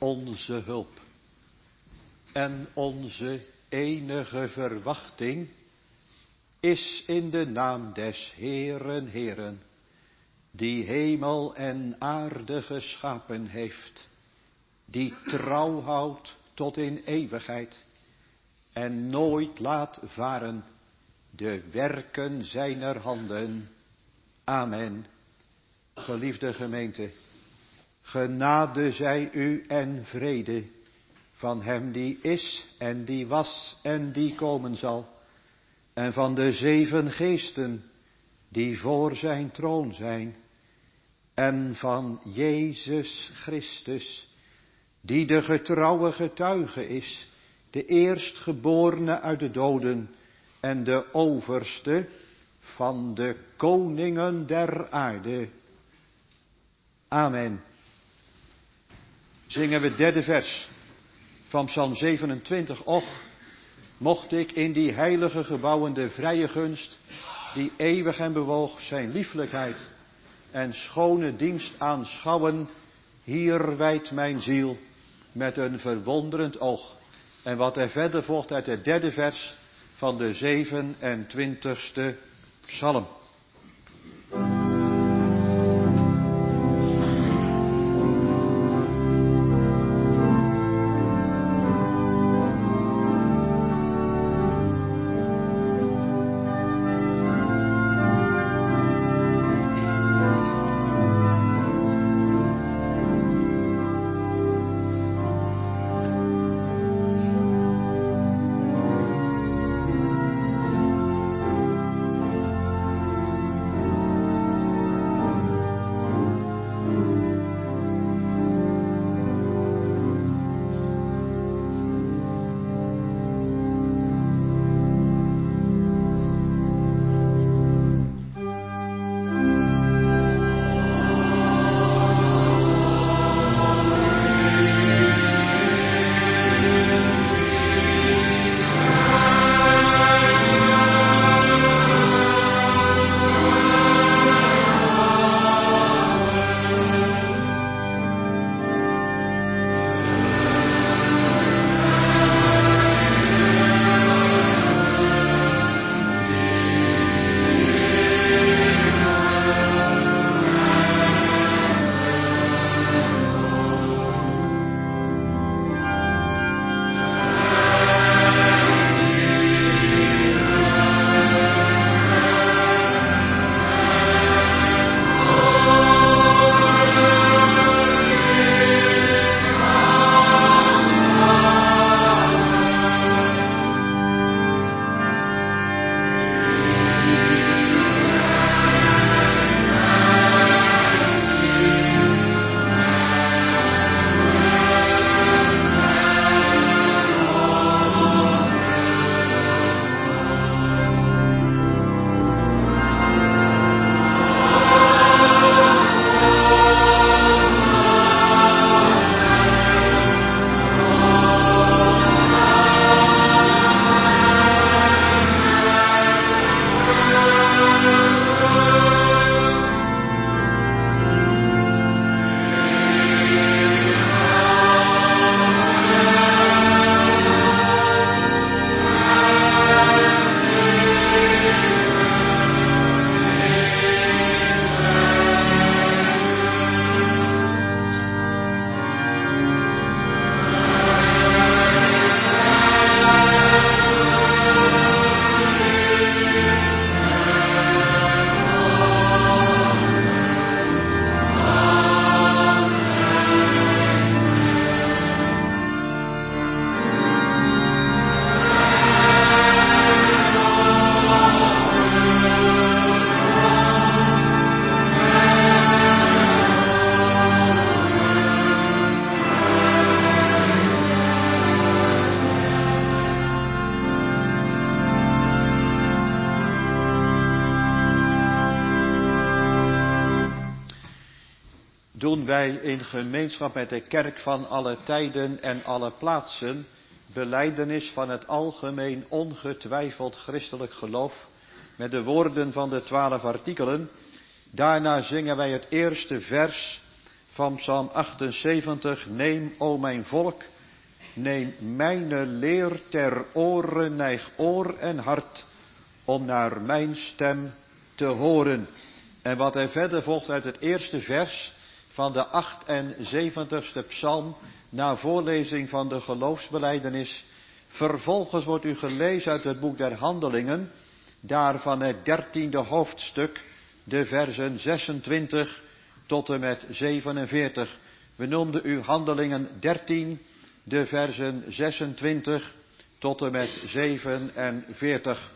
onze hulp en onze enige verwachting is in de naam des Heeren Heeren, die hemel en aarde geschapen heeft, die trouw houdt tot in eeuwigheid en nooit laat varen de werken zijner handen. Amen. Geliefde gemeente, genade zij u en vrede van hem die is en die was en die komen zal, en van de 7 geesten die voor zijn troon zijn, en van Jezus Christus, die de getrouwe getuige is, de eerstgeborene uit de doden en de overste van de koningen der aarde. Amen. Zingen we het 3e vers van Psalm 27. Och, mocht ik in die heilige gebouwen de vrije gunst, die eeuwig en bewoog zijn lieflijkheid en schone dienst aanschouwen, hier wijdt mijn ziel met een verwonderend oog. En wat er verder volgt uit het 3e vers van de 27e psalm. doen wij in gemeenschap met de kerk van alle tijden en alle plaatsen belijdenis van het algemeen ongetwijfeld christelijk geloof met de woorden van de 12 artikelen. Daarna zingen wij het eerste vers van Psalm 78. Neem, o mijn volk, neem mijne leer ter oren, neig oor en hart om naar mijn stem te horen. En wat er verder volgt uit het eerste vers van de 78ste psalm, na voorlezing van de geloofsbelijdenis. Vervolgens wordt u gelezen uit het boek der Handelingen, daarvan het 13e hoofdstuk, de versen 26 tot en met 47. We noemden u Handelingen 13, de versen 26 tot en met 47.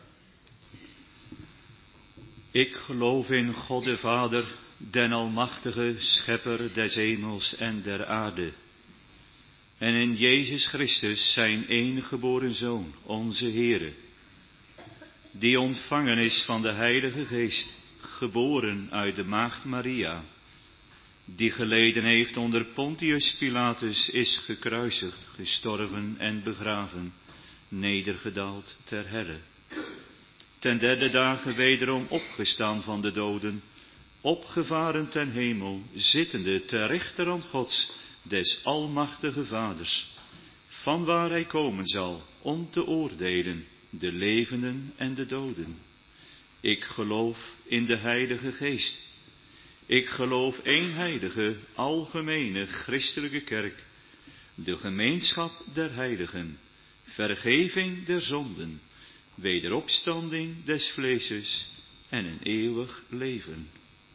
Ik geloof in God de Vader, den almachtige schepper des hemels en der aarde. En in Jezus Christus, zijn enige geboren Zoon, onze Heere, die ontvangen is van de Heilige Geest, geboren uit de maagd Maria, die geleden heeft onder Pontius Pilatus, is gekruisigd, gestorven en begraven, nedergedaald ter helle. Ten derde dagen wederom opgestaan van de doden, opgevaren ten hemel, zittende ter rechterhand Gods, des almachtige Vaders, vanwaar hij komen zal om te oordelen de levenden en de doden. Ik geloof in de Heilige Geest. Ik geloof één heilige, algemene, christelijke kerk, de gemeenschap der heiligen, vergeving der zonden, wederopstanding des vleeses en een eeuwig leven.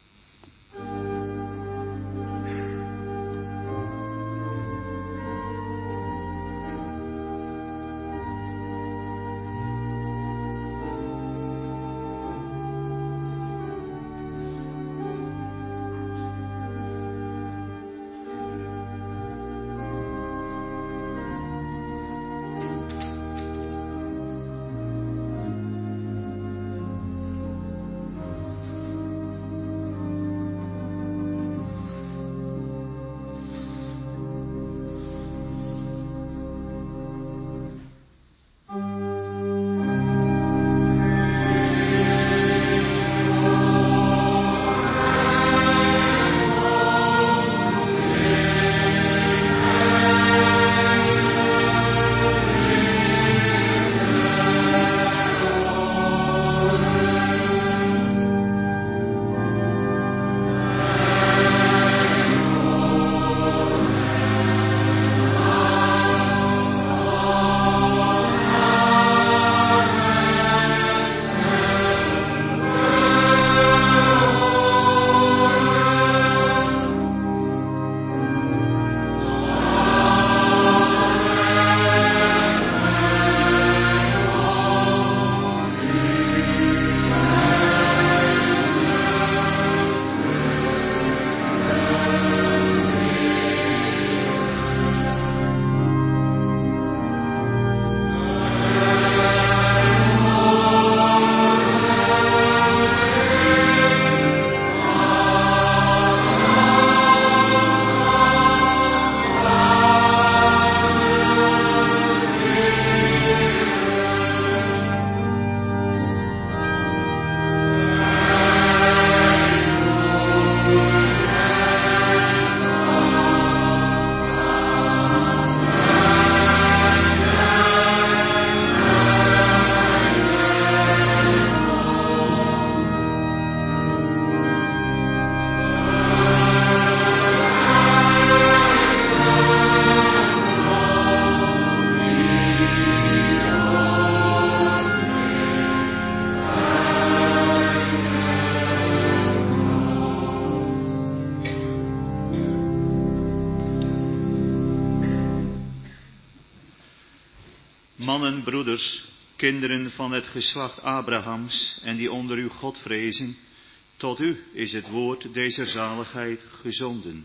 Mannen, broeders, kinderen van het geslacht Abrahams en die onder u God vrezen, tot u is het woord deze zaligheid gezonden.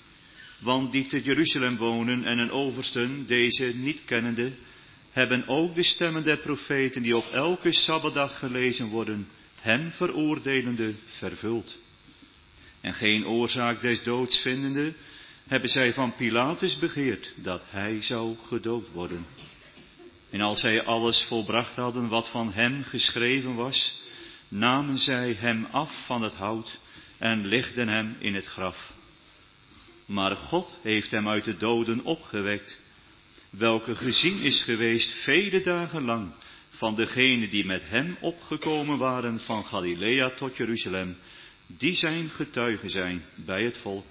Want die te Jeruzalem wonen en een oversten, deze niet kennende, hebben ook de stemmen der profeten die op elke sabbatdag gelezen worden, hem veroordelende vervuld. En geen oorzaak des doods vindende, hebben zij van Pilatus begeerd dat hij zou gedood worden. En als zij alles volbracht hadden wat van hem geschreven was, namen zij hem af van het hout en legden hem in het graf. maar God heeft hem uit de doden opgewekt, welke gezien is geweest vele dagen lang van degenen die met hem opgekomen waren van Galilea tot Jeruzalem, die zijn getuigen zijn bij het volk.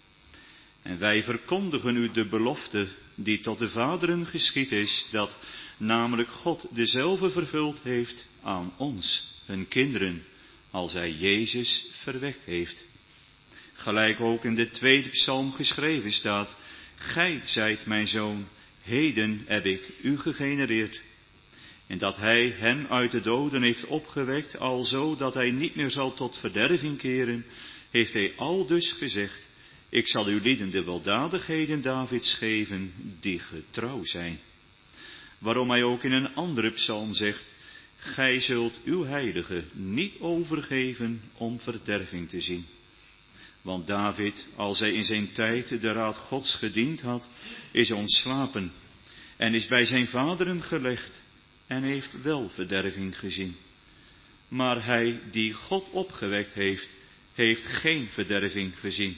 En wij verkondigen u de belofte die tot de vaderen geschied is, dat namelijk God dezelfde vervuld heeft aan ons, hun kinderen, als hij Jezus verwekt heeft. Gelijk ook in de tweede psalm geschreven staat, gij zijt mijn zoon, heden heb ik u gegenereerd. En dat hij hen uit de doden heeft opgewekt, alzo dat hij niet meer zal tot verderving keren, heeft hij aldus gezegd, ik zal uw lieden de weldadigheden Davids geven, die getrouw zijn. Waarom hij ook in een andere psalm zegt, gij zult uw heilige niet overgeven om verderving te zien. Want David, als hij in zijn tijd de raad Gods gediend had, is ontslapen en is bij zijn vaderen gelegd en heeft wel verderving gezien. Maar hij die God opgewekt heeft, heeft geen verderving gezien.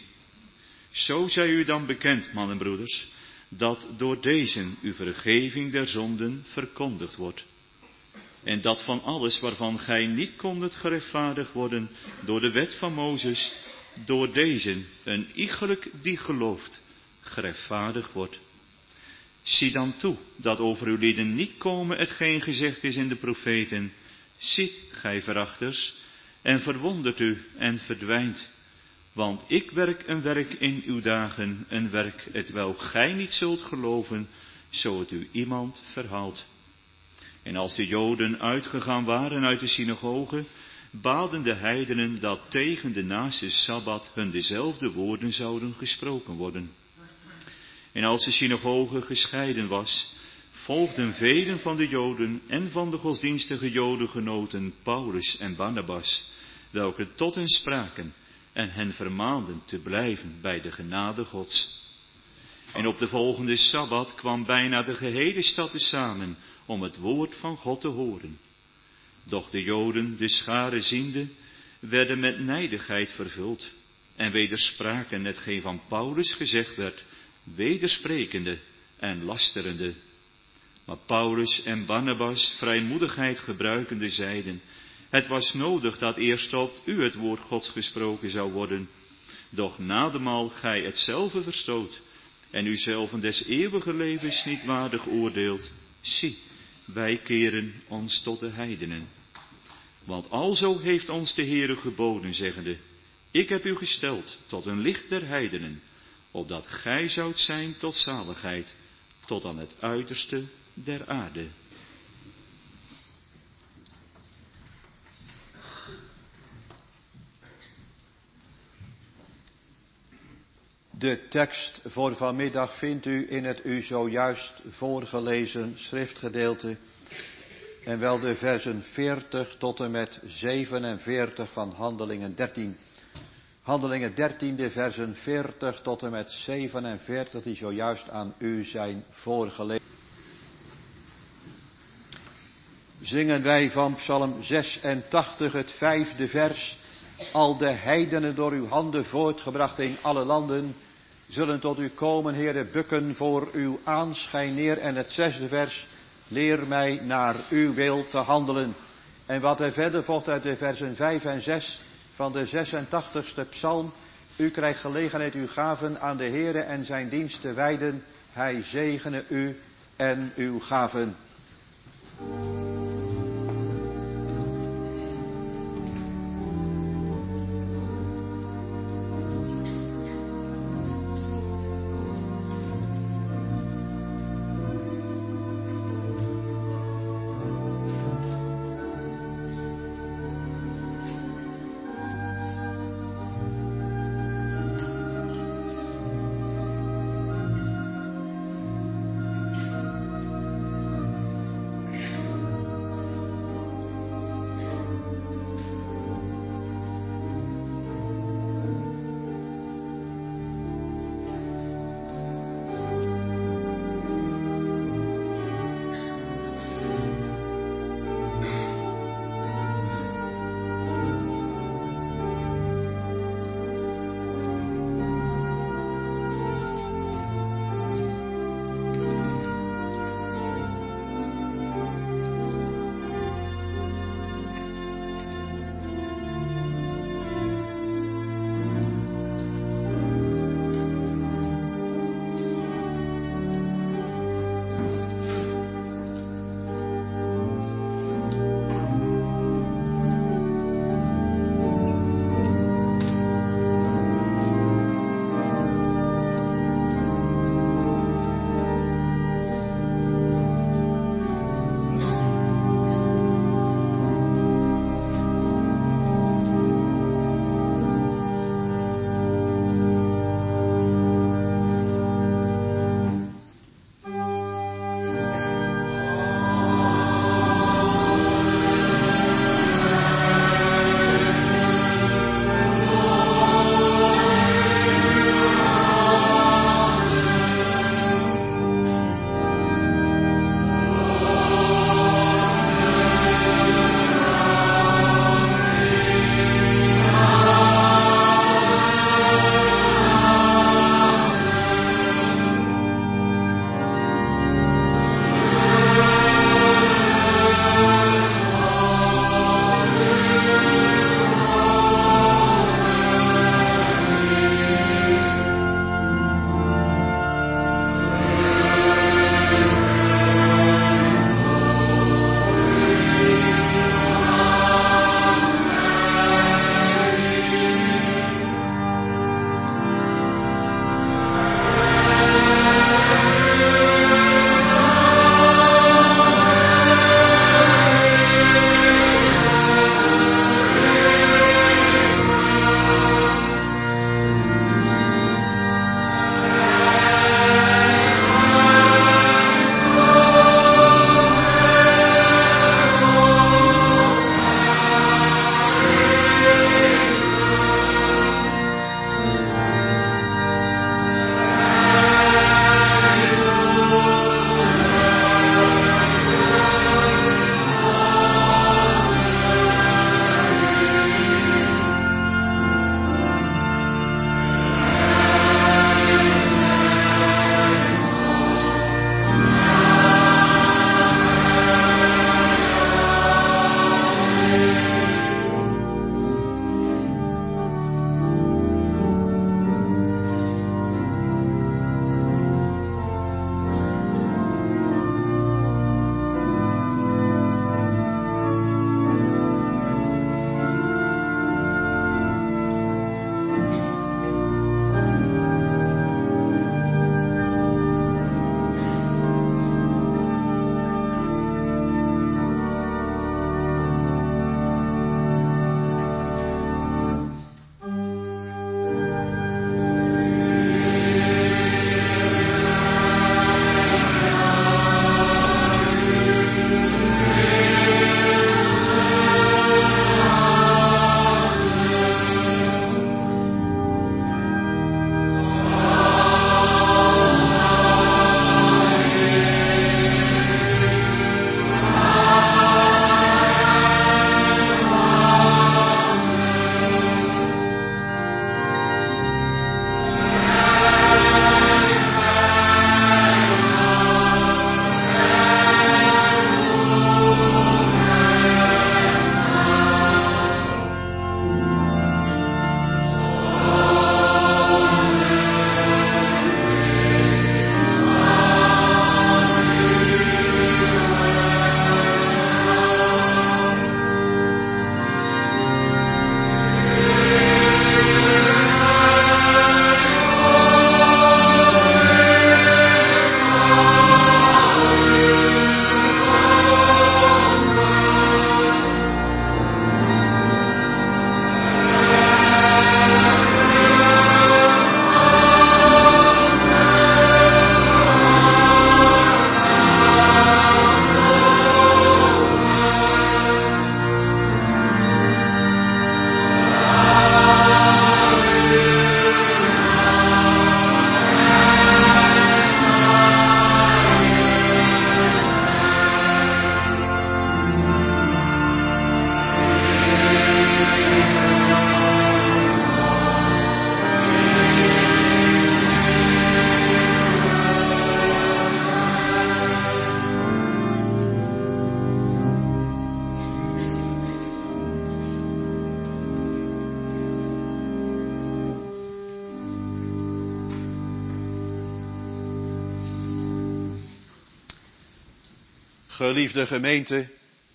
Zo zij u dan bekend, mannen en broeders, dat door deze uw vergeving der zonden verkondigd wordt. En dat van alles waarvan gij niet kondet gerechtvaardigd worden door de wet van Mozes, door deze een iegelijk die gelooft, gerechtvaardigd wordt. Zie dan toe, dat over uw lieden niet komen hetgeen gezegd is in de profeten. Ziet, gij verachters, en verwondert u en verdwijnt. Want ik werk een werk in uw dagen, een werk hetwelk gij niet zult geloven, zo het u iemand verhaalt. En als de Joden uitgegaan waren uit de synagoge, baden de heidenen dat tegen de naaste Sabbat hun dezelfde woorden zouden gesproken worden. En als de synagoge gescheiden was, volgden velen van de Joden en van de godsdienstige Jodengenoten Paulus en Barnabas, welke tot hen spraken en hen vermaanden te blijven bij de genade Gods. En op de volgende Sabbat kwam bijna de gehele stad tezamen om het woord van God te horen. Doch de Joden, de schare ziende, werden met nijdigheid vervuld en wederspraken hetgeen van Paulus gezegd werd, wedersprekende en lasterende. Maar Paulus en Barnabas, vrijmoedigheid gebruikende, zeiden, het was nodig dat eerst tot u het woord Gods gesproken zou worden, doch nademaal gij hetzelfde verstoot en uzelven des eeuwige levens niet waardig oordeelt, zie, wij keren ons tot de heidenen. Want alzo heeft ons de Heere geboden, zeggende, ik heb u gesteld tot een licht der heidenen, opdat gij zoudt zijn tot zaligheid, tot aan het uiterste der aarde. De tekst voor vanmiddag vindt u in het u zojuist voorgelezen schriftgedeelte en wel de versen 40 tot en met 47 van Handelingen 13. Handelingen 13, de versen 40 tot en met 47 die zojuist aan u zijn voorgelezen. Zingen wij van Psalm 86 het 5e vers. Al de heidenen door uw handen voortgebracht in alle landen zullen tot u komen, Heere, bukken voor uw aanschijn neer. En het 6e vers. Leer mij naar uw wil te handelen. En wat er verder volgt uit de versen 5 en 6 van de 86e psalm. U krijgt gelegenheid uw gaven aan de Heere en zijn dienst te wijden. Hij zegene u en uw gaven. Geliefde gemeente,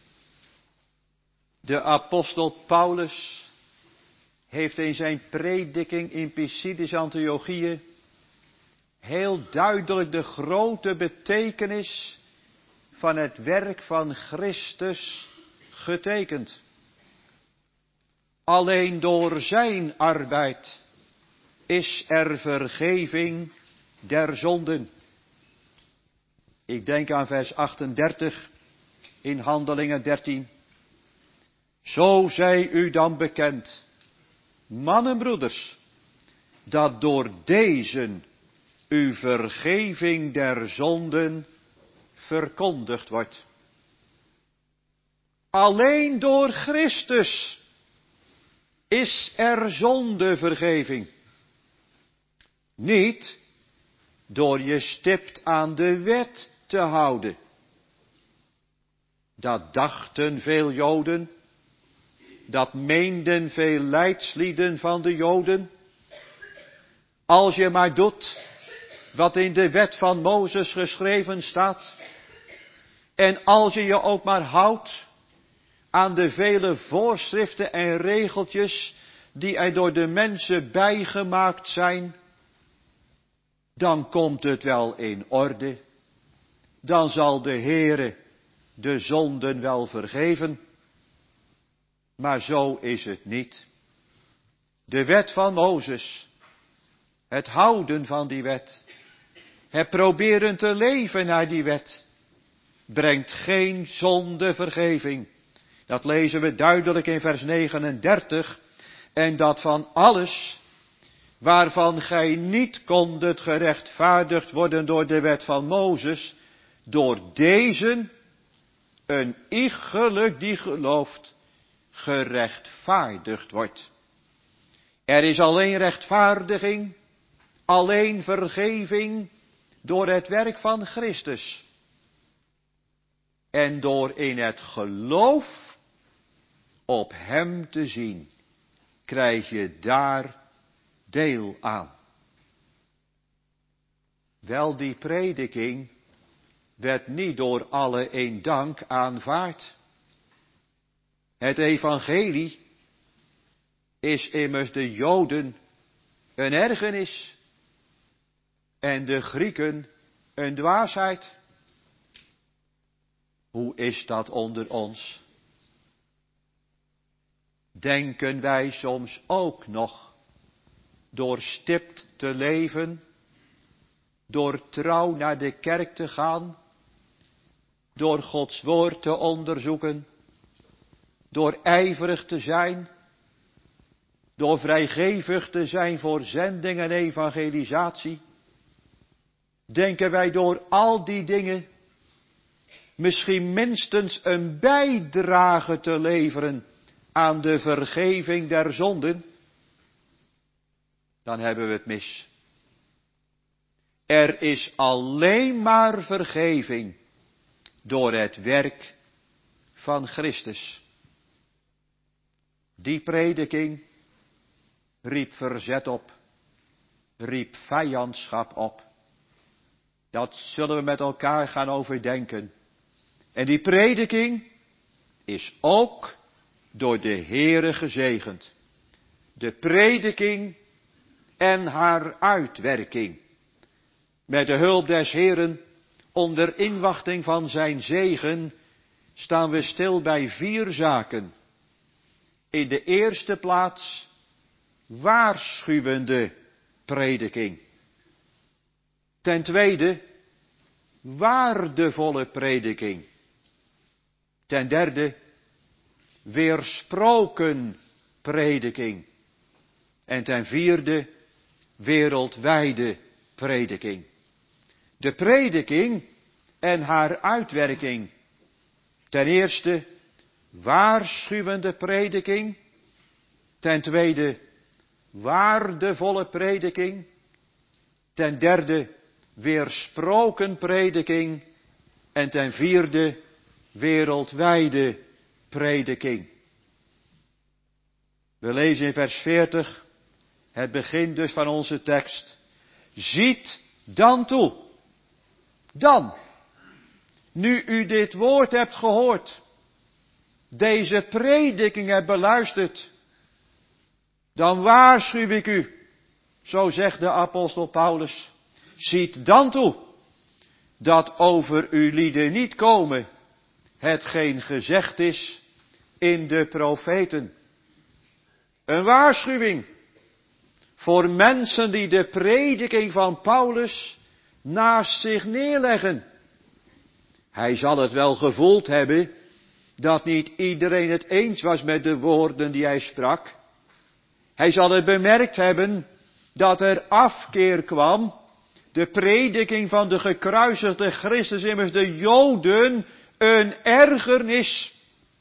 de apostel Paulus heeft in zijn prediking in Pisidis Antiochië heel duidelijk de grote betekenis van het werk van Christus getekend. Alleen door zijn arbeid is er vergeving der zonden. Ik denk aan vers 38 in Handelingen 13. Zo zij u dan bekend, mannenbroeders, dat door deze uw vergeving der zonden verkondigd wordt. Alleen door Christus is er zondevergeving. Niet door je stipt aan de wet te houden. Dat dachten veel Joden, dat meenden veel leidslieden van de Joden. Als je maar doet wat in de wet van Mozes geschreven staat, en als je je ook maar houdt aan de vele voorschriften en regeltjes die er door de mensen bijgemaakt zijn, dan komt het wel in orde. Dan zal de Heere de zonden wel vergeven. Maar zo is het niet. De wet van Mozes, het houden van die wet, het proberen te leven naar die wet, brengt geen zondevergeving. Dat lezen we duidelijk in vers 39. En dat van alles waarvan gij niet kondet gerechtvaardigd worden door de wet van Mozes, door deze een iegelijk die gelooft, gerechtvaardigd wordt. Er is alleen rechtvaardiging, alleen vergeving door het werk van Christus. En door in het geloof op hem te zien, krijg je daar deel aan. Wel, die prediking werd niet door alle in dank aanvaard. Het evangelie is immers de Joden een ergernis en de Grieken een dwaasheid. Hoe is dat onder ons? Denken wij soms ook nog door stipt te leven, door trouw naar de kerk te gaan, door Gods woord te onderzoeken, door ijverig te zijn, door vrijgevig te zijn voor zending en evangelisatie? Denken wij door al die dingen misschien minstens een bijdrage te leveren aan de vergeving der zonden? Dan hebben we het mis. Er is alleen maar vergeving door het werk van Christus. Die prediking riep verzet op, riep vijandschap op. Dat zullen we met elkaar gaan overdenken. En die prediking is ook door de Heere gezegend. De prediking en haar uitwerking. Met de hulp des Heeren, onder inwachting van zijn zegen, staan we stil bij 4 zaken. In de eerste plaats, waarschuwende prediking. Ten tweede, waardevolle prediking. Ten derde, weersproken prediking. En ten vierde, wereldwijde prediking. De prediking en haar uitwerking. Ten eerste, waarschuwende prediking. Ten tweede, waardevolle prediking. Ten derde, weersproken prediking. En ten vierde, wereldwijde prediking. We lezen in vers 40, het begin dus van onze tekst. Ziet dan toe. Dan. nu u dit woord hebt gehoord, deze prediking hebt beluisterd, dan waarschuw ik u, zo zegt de apostel Paulus, ziet dan toe, dat over uw lieden niet komen, hetgeen gezegd is in de profeten. Een waarschuwing voor mensen die de prediking van Paulus naast zich neerleggen. Hij zal het wel gevoeld hebben dat niet iedereen het eens was met de woorden die hij sprak. Hij zal het bemerkt hebben dat er afkeer kwam. De prediking van de gekruisigde Christus, immers de Joden, een ergernis.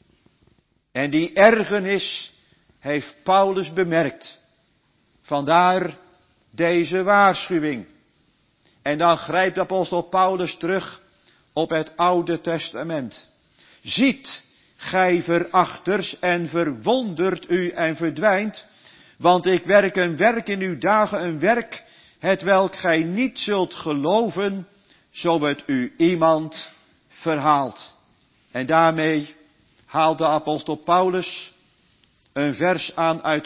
En die ergernis heeft Paulus bemerkt. Vandaar deze waarschuwing. En dan grijpt de apostel Paulus terug op het Oude Testament. Ziet, gij verachters, en verwondert u en verdwijnt, want ik werk een werk in uw dagen, een werk, hetwelk gij niet zult geloven, zo het u iemand verhaalt. En daarmee haalt de apostel Paulus een vers aan uit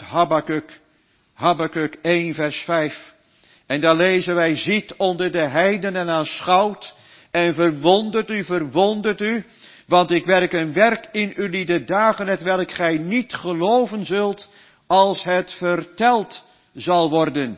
Habakuk 1 vers 5. En daar lezen wij, ziet onder de heidenen en aanschouwt en verwondert u, want ik werk een werk in jullie de dagen, hetwelk gij niet geloven zult, als het verteld zal worden.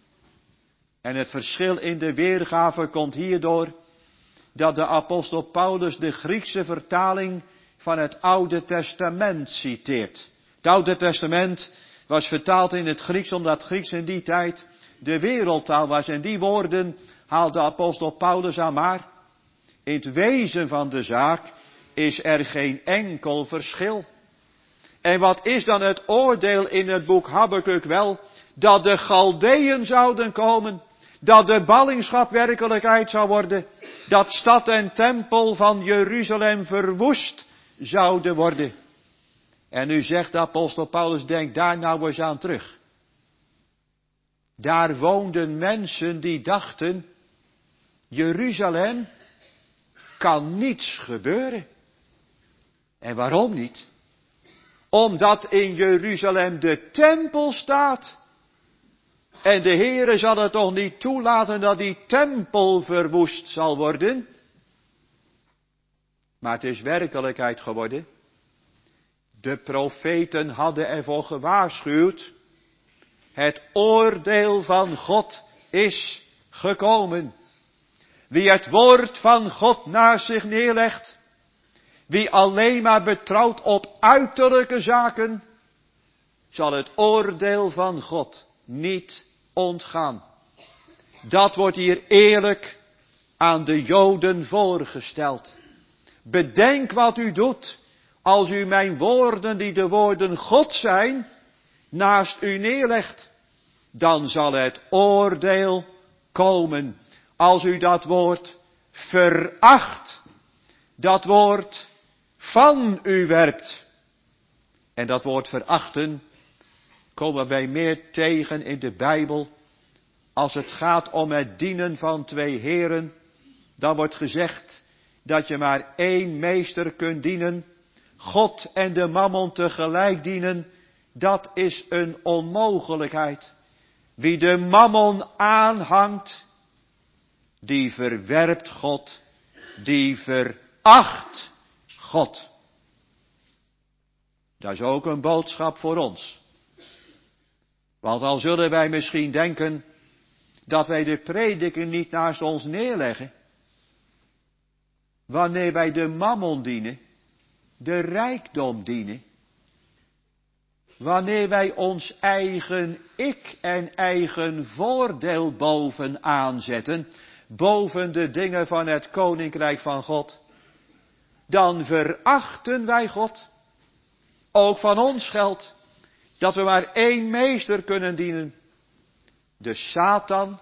En het verschil in de weergave komt hierdoor dat de apostel Paulus de Griekse vertaling van het Oude Testament citeert. Het Oude Testament was vertaald in het Grieks, omdat Grieks in die tijd de wereldtaal was. En die woorden haalt de apostel Paulus aan, maar in het wezen van de zaak is er geen enkel verschil. En wat is dan het oordeel in het boek Habakuk wel? Dat de Galdeën zouden komen, dat de ballingschap werkelijkheid zou worden, dat stad en tempel van Jeruzalem verwoest zouden worden. En nu zegt de apostel Paulus, denk daar nou eens aan terug. Daar woonden mensen die dachten, Jeruzalem kan niets gebeuren. En waarom niet? Omdat in Jeruzalem de tempel staat. En de Heere zal het toch niet toelaten dat die tempel verwoest zal worden. Maar het is werkelijkheid geworden. De profeten hadden ervoor gewaarschuwd. Het oordeel van God is gekomen. Wie het woord van God naast zich neerlegt, wie alleen maar betrouwt op uiterlijke zaken, zal het oordeel van God niet ontgaan. Dat wordt hier eerlijk aan de Joden voorgesteld. Bedenk wat u doet als u mijn woorden, die de woorden God zijn, naast u neerlegt. Dan zal het oordeel komen. Als u dat woord veracht, dat woord van u werpt. En dat woord verachten komen wij meer tegen in de Bijbel. Als het gaat om het dienen van twee heren, dan wordt gezegd dat je maar één meester kunt dienen. God en de mammon tegelijk dienen, dat is een onmogelijkheid. Wie de mammon aanhangt, die verwerpt God, die veracht God. Dat is ook een boodschap voor ons. Want al zullen wij misschien denken dat wij de prediking niet naast ons neerleggen. Wanneer wij de mammon dienen, de rijkdom dienen. Wanneer wij ons eigen ik en eigen voordeel bovenaan zetten, boven de dingen van het koninkrijk van God, dan verachten wij God. Ook van ons geldt dat we maar één meester kunnen dienen. De Satan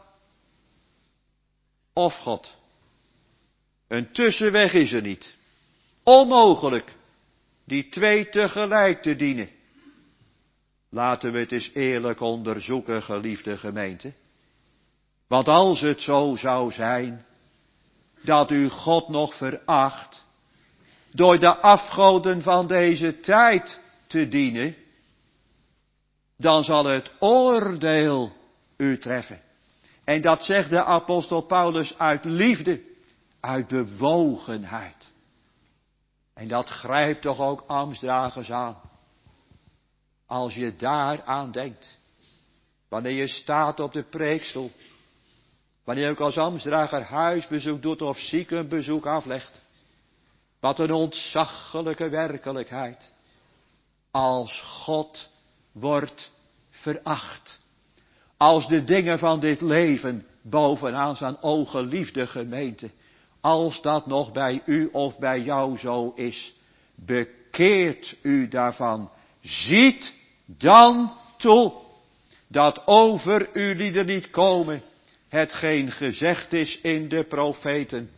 of God. Een tussenweg is er niet. Onmogelijk die twee tegelijk te dienen. Laten we het eens eerlijk onderzoeken, geliefde gemeente. Want als het zo zou zijn, dat u God nog veracht, door de afgoden van deze tijd te dienen, dan zal het oordeel u treffen. En dat zegt de apostel Paulus uit liefde, uit bewogenheid. En dat grijpt toch ook ambtsdragers aan. Als je daaraan denkt, wanneer je staat op de preekstoel, wanneer je ook als ambtsdrager huisbezoek doet of ziekenbezoek aflegt. Wat een ontzaglijke werkelijkheid. Als God wordt veracht. Als de dingen van dit leven bovenaan staan, o geliefde gemeente. Als dat nog bij u of bij jou zo is, bekeert u daarvan. Ziet dan toe dat over u lieden niet komen hetgeen gezegd is in de profeten.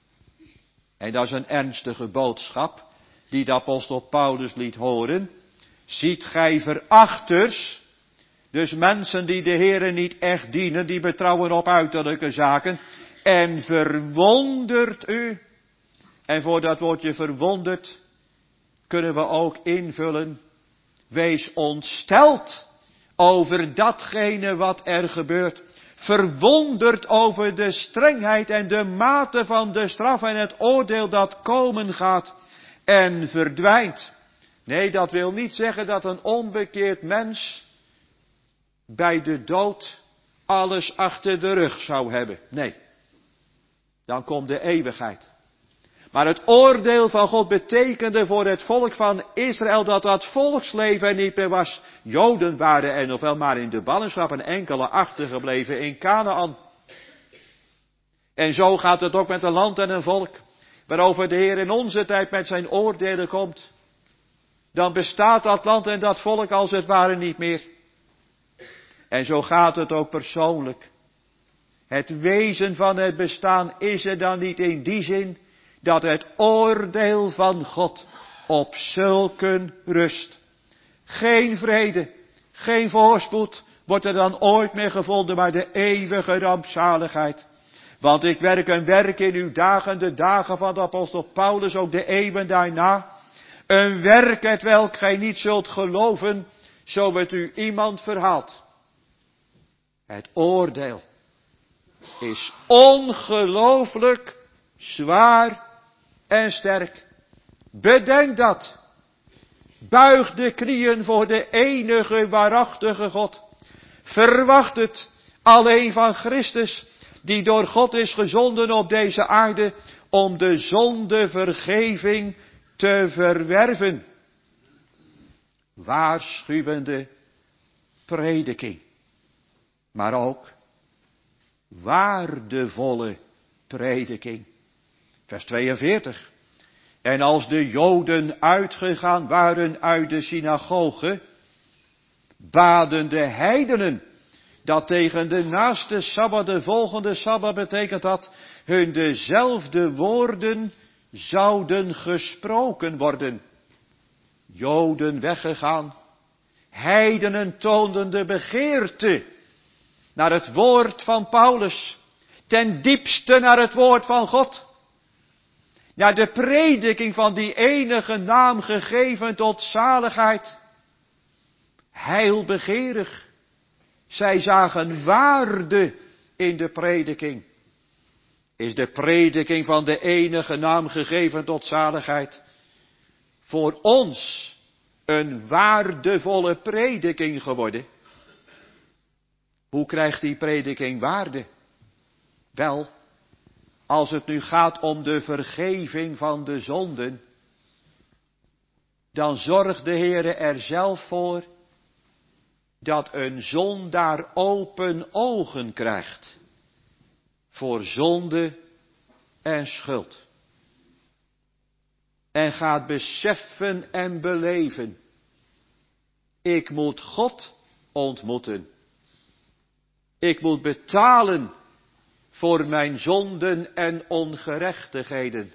En dat is een ernstige boodschap die de apostel Paulus liet horen. Ziet gij verachters, dus mensen die de Heere niet echt dienen, die betrouwen op uiterlijke zaken, en verwondert u. En voor dat woordje verwonderd kunnen we ook invullen, wees ontsteld over datgene wat er gebeurt. Verwonderd over de strengheid en de mate van de straf en het oordeel dat komen gaat en verdwijnt. Nee, dat wil niet zeggen dat een onbekeerd mens bij de dood alles achter de rug zou hebben. Nee, dan komt de eeuwigheid. Maar het oordeel van God betekende voor het volk van Israël dat dat volksleven er niet meer was. Joden waren er nog wel, maar in de ballingschap en enkele achtergebleven in Kanaan. En zo gaat het ook met een land en een volk, waarover de Heer in onze tijd met zijn oordelen komt. Dan bestaat dat land en dat volk als het ware niet meer. En zo gaat het ook persoonlijk. Het wezen van het bestaan is er dan niet in die zin dat het oordeel van God op zulken rust. Geen vrede, geen voorspoed wordt er dan ooit meer gevonden, maar de eeuwige rampzaligheid. Want ik werk een werk in uw dagen, de dagen van de apostel Paulus, ook de eeuwen daarna. Een werk hetwelk gij niet zult geloven, zo het u iemand verhaalt. Het oordeel is ongelooflijk zwaar en sterk. Bedenk dat. Buig de knieën voor de enige waarachtige God. Verwacht het alleen van Christus, die door God is gezonden op deze aarde, om de zondevergeving te verwerven. Waarschuwende prediking. Maar ook waardevolle prediking. Vers 42. En als de Joden uitgegaan waren uit de synagoge, baden de heidenen, dat tegen de naaste Sabbat, de volgende Sabbat betekent dat, hun dezelfde woorden zouden gesproken worden. Joden weggegaan, heidenen toonden de begeerte naar het woord van Paulus, ten diepste naar het woord van God. Naar de prediking van die enige naam gegeven tot zaligheid. Heilbegeerig. Zij zagen waarde in de prediking. Is de prediking van de enige naam gegeven tot zaligheid voor ons een waardevolle prediking geworden? Hoe krijgt die prediking waarde? Wel, als het nu gaat om de vergeving van de zonden, dan zorgt de Heere er zelf voor dat een zondaar open ogen krijgt voor zonde en schuld. En gaat beseffen en beleven, ik moet God ontmoeten. Ik moet betalen voor mijn zonden en ongerechtigheden.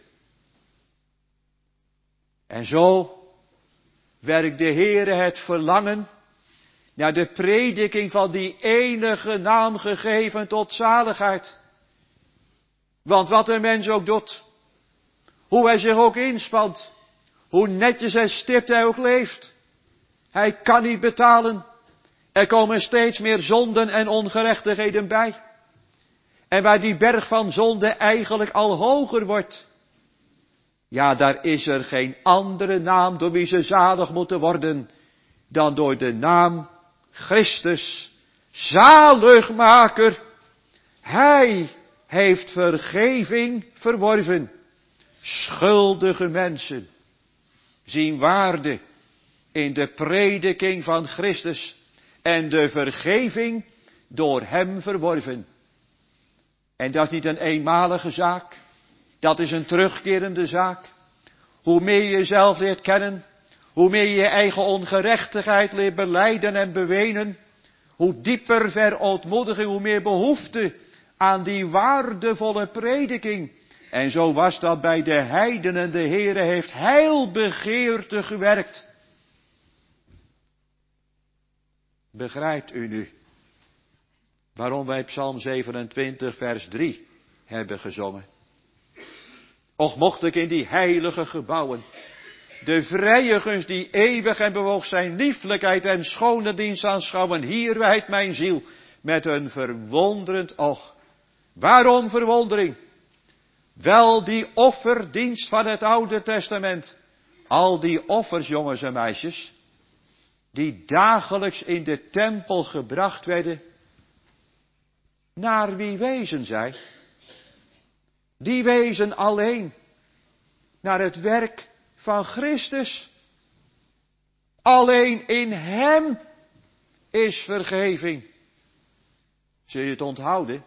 En zo werkt de Heere het verlangen naar de prediking van die enige naam gegeven tot zaligheid. Want wat een mens ook doet, hoe hij zich ook inspant, hoe netjes en stipt hij ook leeft, hij kan niet betalen. Er komen steeds meer zonden en ongerechtigheden bij. En waar die berg van zonde eigenlijk al hoger wordt, ja, daar is er geen andere naam door wie ze zalig moeten worden, dan door de naam Christus, zaligmaker. Hij heeft vergeving verworven. Schuldige mensen zien waarde in de prediking van Christus en de vergeving door hem verworven. En dat is niet een eenmalige zaak, dat is een terugkerende zaak. Hoe meer je jezelf leert kennen, hoe meer je je eigen ongerechtigheid leert belijden en bewenen, hoe dieper verootmoediging, hoe meer behoefte aan die waardevolle prediking. En zo was dat bij de heidenen. De Heere heeft heilbegeerte gewerkt. Begrijpt u nu waarom wij Psalm 27 vers 3 hebben gezongen? Och, mocht ik in die heilige gebouwen de vrije gunst die eeuwig en bewoog zijn lieflijkheid en schone dienst aanschouwen. Hier wijdt mijn ziel met een verwonderend oog. Waarom verwondering? Wel die offerdienst van het Oude Testament. Al die offers, jongens en meisjes, die dagelijks in de tempel gebracht werden. Naar wie wezen zij? Die wezen alleen naar het werk van Christus. Alleen in hem is vergeving. Zul je het onthouden?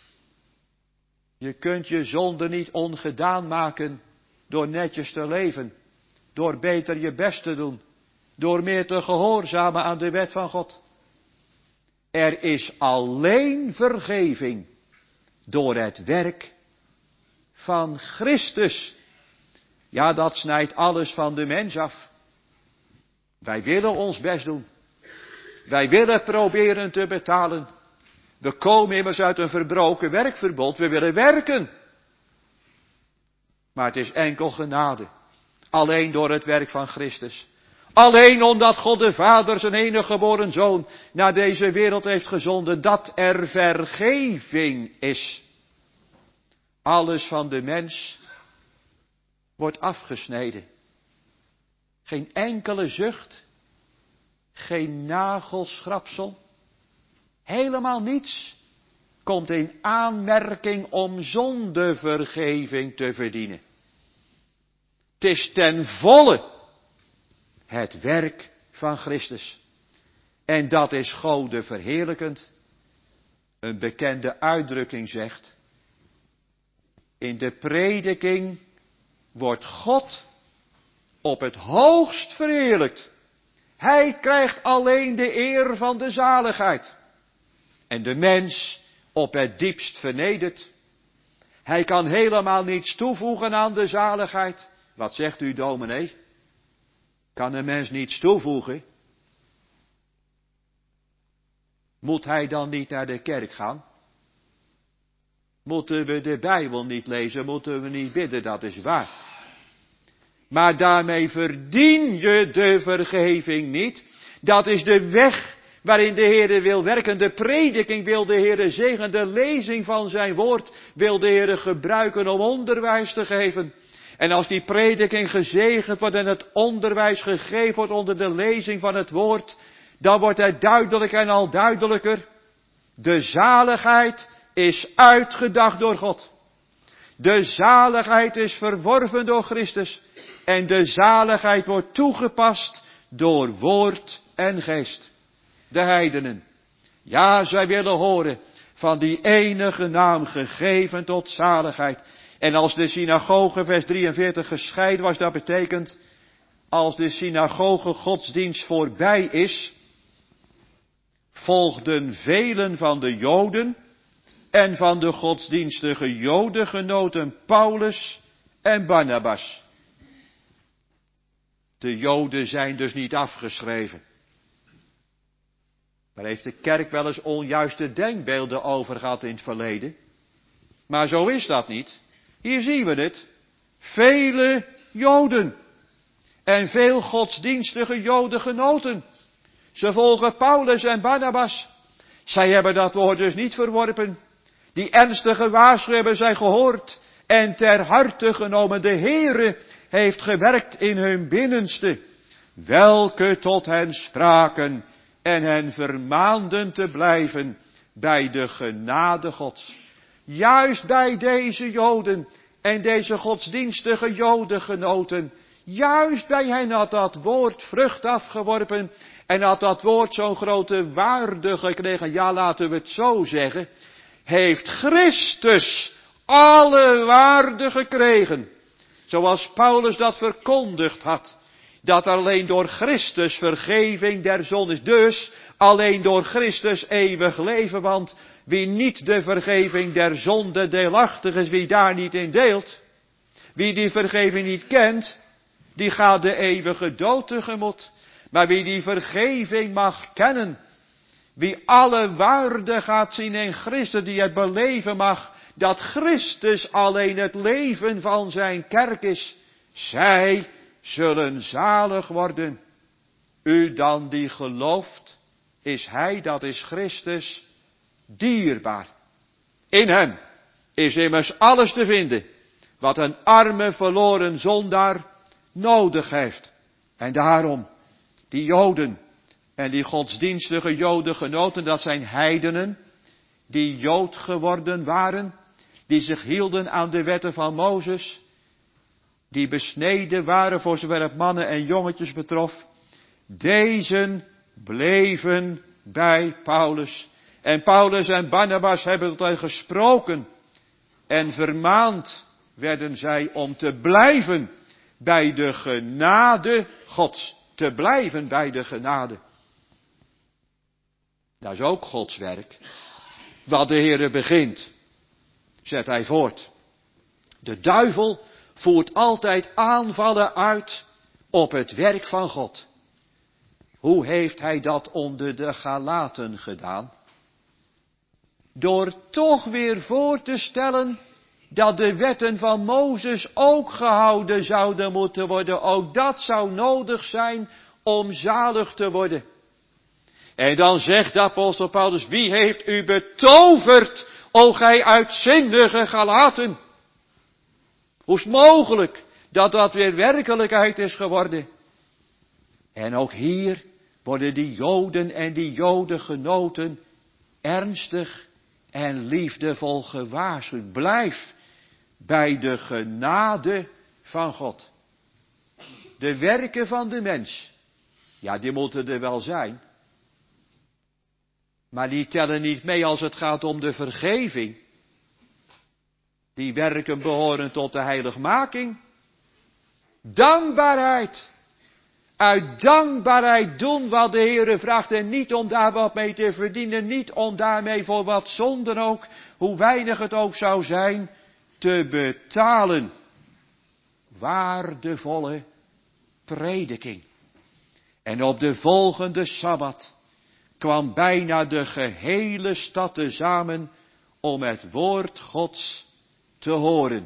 Je kunt je zonde niet ongedaan maken door netjes te leven, door beter je best te doen, door meer te gehoorzamen aan de wet van God. Er is alleen vergeving door het werk van Christus. Ja, dat snijdt alles van de mens af. Wij willen ons best doen. Wij willen proberen te betalen. We komen immers uit een verbroken werkverbod. We willen werken. Maar het is enkel genade. Alleen door het werk van Christus. Alleen omdat God de Vader zijn enige geboren Zoon naar deze wereld heeft gezonden. Dat er vergeving is. Alles van de mens wordt afgesneden. Geen enkele zucht. Geen nagelschrapsel. Helemaal niets komt in aanmerking om zondevergeving te verdienen. Het is ten volle het werk van Christus. En dat is Gode verheerlijkend. Een bekende uitdrukking zegt: in de prediking wordt God op het hoogst verheerlijkt. Hij krijgt alleen de eer van de zaligheid. En de mens op het diepst vernederd. Hij kan helemaal niets toevoegen aan de zaligheid. Wat zegt u, dominee? Kan een mens niets toevoegen? Moet hij dan niet naar de kerk gaan? Moeten we de Bijbel niet lezen? Moeten we niet bidden? Dat is waar. Maar daarmee verdien je de vergeving niet. Dat is de weg waarin de Heere wil werken. De prediking wil de Heere zegenen. De lezing van zijn woord wil de Heere gebruiken om onderwijs te geven. En als die prediking gezegend wordt en het onderwijs gegeven wordt onder de lezing van het woord, dan wordt het duidelijker en al duidelijker. De zaligheid is uitgedacht door God. De zaligheid is verworven door Christus. En de zaligheid wordt toegepast door woord en geest. De heidenen. Ja, zij willen horen van die enige naam gegeven tot zaligheid. En als de synagoge, vers 43, gescheiden was, dat betekent, als de synagoge godsdienst voorbij is, volgden velen van de Joden en van de godsdienstige Jodengenoten Paulus en Barnabas. De Joden zijn dus niet afgeschreven. Daar heeft de kerk wel eens onjuiste denkbeelden over gehad in het verleden. Maar zo is dat niet. Hier zien we het. Vele Joden. En veel godsdienstige Jodengenoten. Ze volgen Paulus en Barnabas. Zij hebben dat woord dus niet verworpen. Die ernstige waarschuwing hebben zij gehoord en ter harte genomen. De Heere heeft gewerkt in hun binnenste, welke tot hen spraken en hen vermaanden te blijven bij de genade Gods. Juist bij deze Joden en deze godsdienstige Jodengenoten, juist bij hen had dat woord vrucht afgeworpen en had dat woord zo'n grote waarde gekregen. Ja, laten we het zo zeggen. Heeft Christus alle waarde gekregen. Zoals Paulus dat verkondigd had. Dat alleen door Christus vergeving der zonde is. Dus alleen door Christus eeuwig leven. Want wie niet de vergeving der zonde deelachtig is, wie daar niet in deelt. Wie die vergeving niet kent, die gaat de eeuwige dood tegemoet. Maar wie die vergeving mag kennen, wie alle waarde gaat zien in Christus, die het beleven mag, dat Christus alleen het leven van zijn kerk is, zij zullen zalig worden. U dan die gelooft, is hij, dat is Christus, dierbaar. In hem is immers alles te vinden, wat een arme verloren zondaar nodig heeft. En daarom, die Joden en die godsdienstige Jodengenoten, dat zijn heidenen, die Jood geworden waren, die zich hielden aan de wetten van Mozes, die besneden waren voor zover het mannen en jongetjes betrof. Deze bleven bij Paulus. En Paulus en Barnabas hebben tot hen gesproken. En vermaand werden zij om te blijven bij de genade Gods. Te blijven bij de genade. Dat is ook Gods werk. Wat de Heere begint, zet hij voort. De duivel voert altijd aanvallen uit op het werk van God. Hoe heeft hij dat onder de Galaten gedaan? Door toch weer voor te stellen dat de wetten van Mozes ook gehouden zouden moeten worden. Ook dat zou nodig zijn om zalig te worden. En dan zegt de apostel Paulus, wie heeft u betoverd, o gij uitzinnige Galaten? Hoe is het mogelijk dat dat weer werkelijkheid is geworden? En ook hier worden die Joden en die Jodengenoten ernstig en liefdevol gewaarschuwd. Blijf bij de genade van God. De werken van de mens, ja, die moeten er wel zijn. Maar die tellen niet mee als het gaat om de vergeving. Die werken behoren tot de heiligmaking. Dankbaarheid. Uit dankbaarheid doen wat de Heere vraagt en niet om daar wat mee te verdienen. Niet om daarmee voor wat zonde ook, hoe weinig het ook zou zijn, te betalen. Waardevolle prediking. En op de volgende Sabbat kwam bijna de gehele stad tezamen om het woord Gods te horen.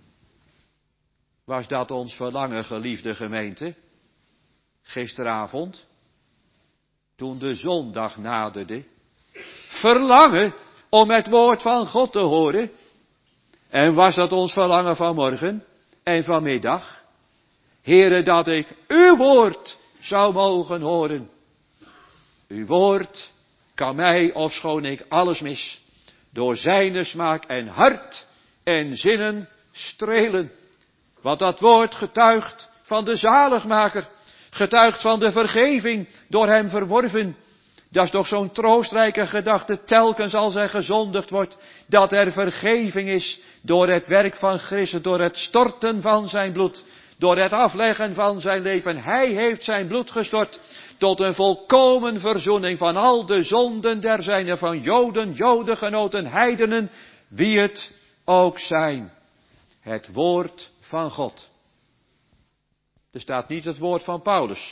Was dat ons verlangen, geliefde gemeente? Gisteravond, toen de zondag naderde, verlangen om het woord van God te horen. En was dat ons verlangen vanmorgen en vanmiddag? Heere, dat ik uw woord zou mogen horen. Uw woord kan mij, ofschoon ik alles mis, door zijne smaak en hart en zinnen strelen. Want dat woord getuigt van de zaligmaker, getuigt van de vergeving door hem verworven. Dat is toch zo'n troostrijke gedachte, telkens als er gezondigd wordt, dat er vergeving is door het werk van Christus, door het storten van zijn bloed, door het afleggen van zijn leven. Hij heeft zijn bloed gestort tot een volkomen verzoening van al de zonden der zijnen, van Joden, Jodengenoten, heidenen, wie het ook zijn. Het woord van God. Er staat niet het woord van Paulus.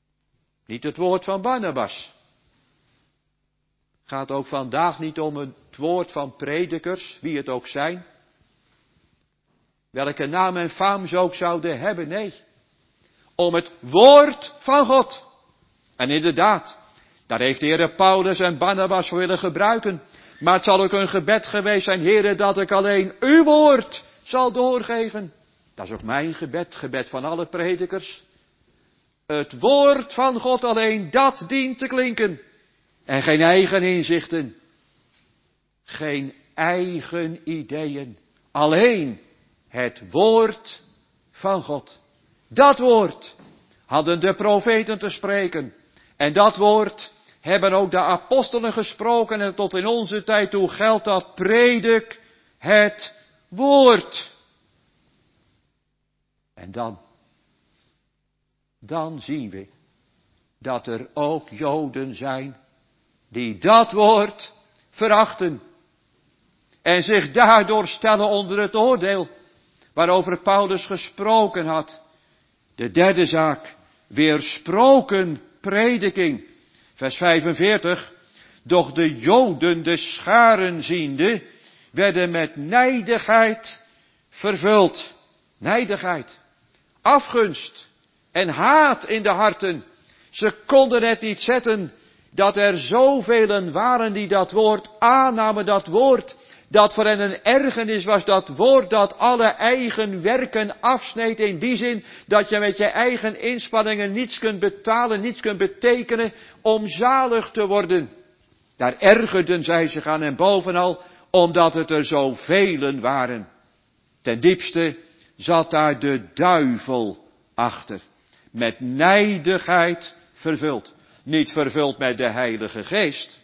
Niet het woord van Barnabas. Gaat ook vandaag niet om het woord van predikers, wie het ook zijn. Welke naam en faam ze ook zouden hebben, nee. Om het woord van God. En inderdaad, daar heeft de Heere Paulus en Barnabas voor willen gebruiken. Maar het zal ook een gebed geweest zijn, Heere, dat ik alleen uw woord zal doorgeven. Dat is ook mijn gebed, gebed van alle predikers. Het woord van God alleen, dat dient te klinken. En geen eigen inzichten. Geen eigen ideeën. Alleen het woord van God. Dat woord hadden de profeten te spreken. En dat woord hebben ook de apostelen gesproken. En tot in onze tijd toe geldt dat: predik het woord. En dan zien we dat er ook Joden zijn die dat woord verachten. En zich daardoor stellen onder het oordeel waarover Paulus gesproken had. De derde zaak, weersproken prediking. Vers 45. Doch de Joden, de scharen ziende, werden met nijdigheid vervuld. Nijdigheid, afgunst en haat in de harten. Ze konden het niet zetten dat er zoveel waren die dat woord aannamen, dat woord dat voor hen een ergernis was, dat woord dat alle eigen werken afsneed, in die zin dat je met je eigen inspanningen niets kunt betalen, niets kunt betekenen om zalig te worden. Daar ergerden zij zich aan, en bovenal omdat het er zoveel waren. Ten diepste zat daar de duivel achter, met nijdigheid vervuld. Niet vervuld met de Heilige Geest.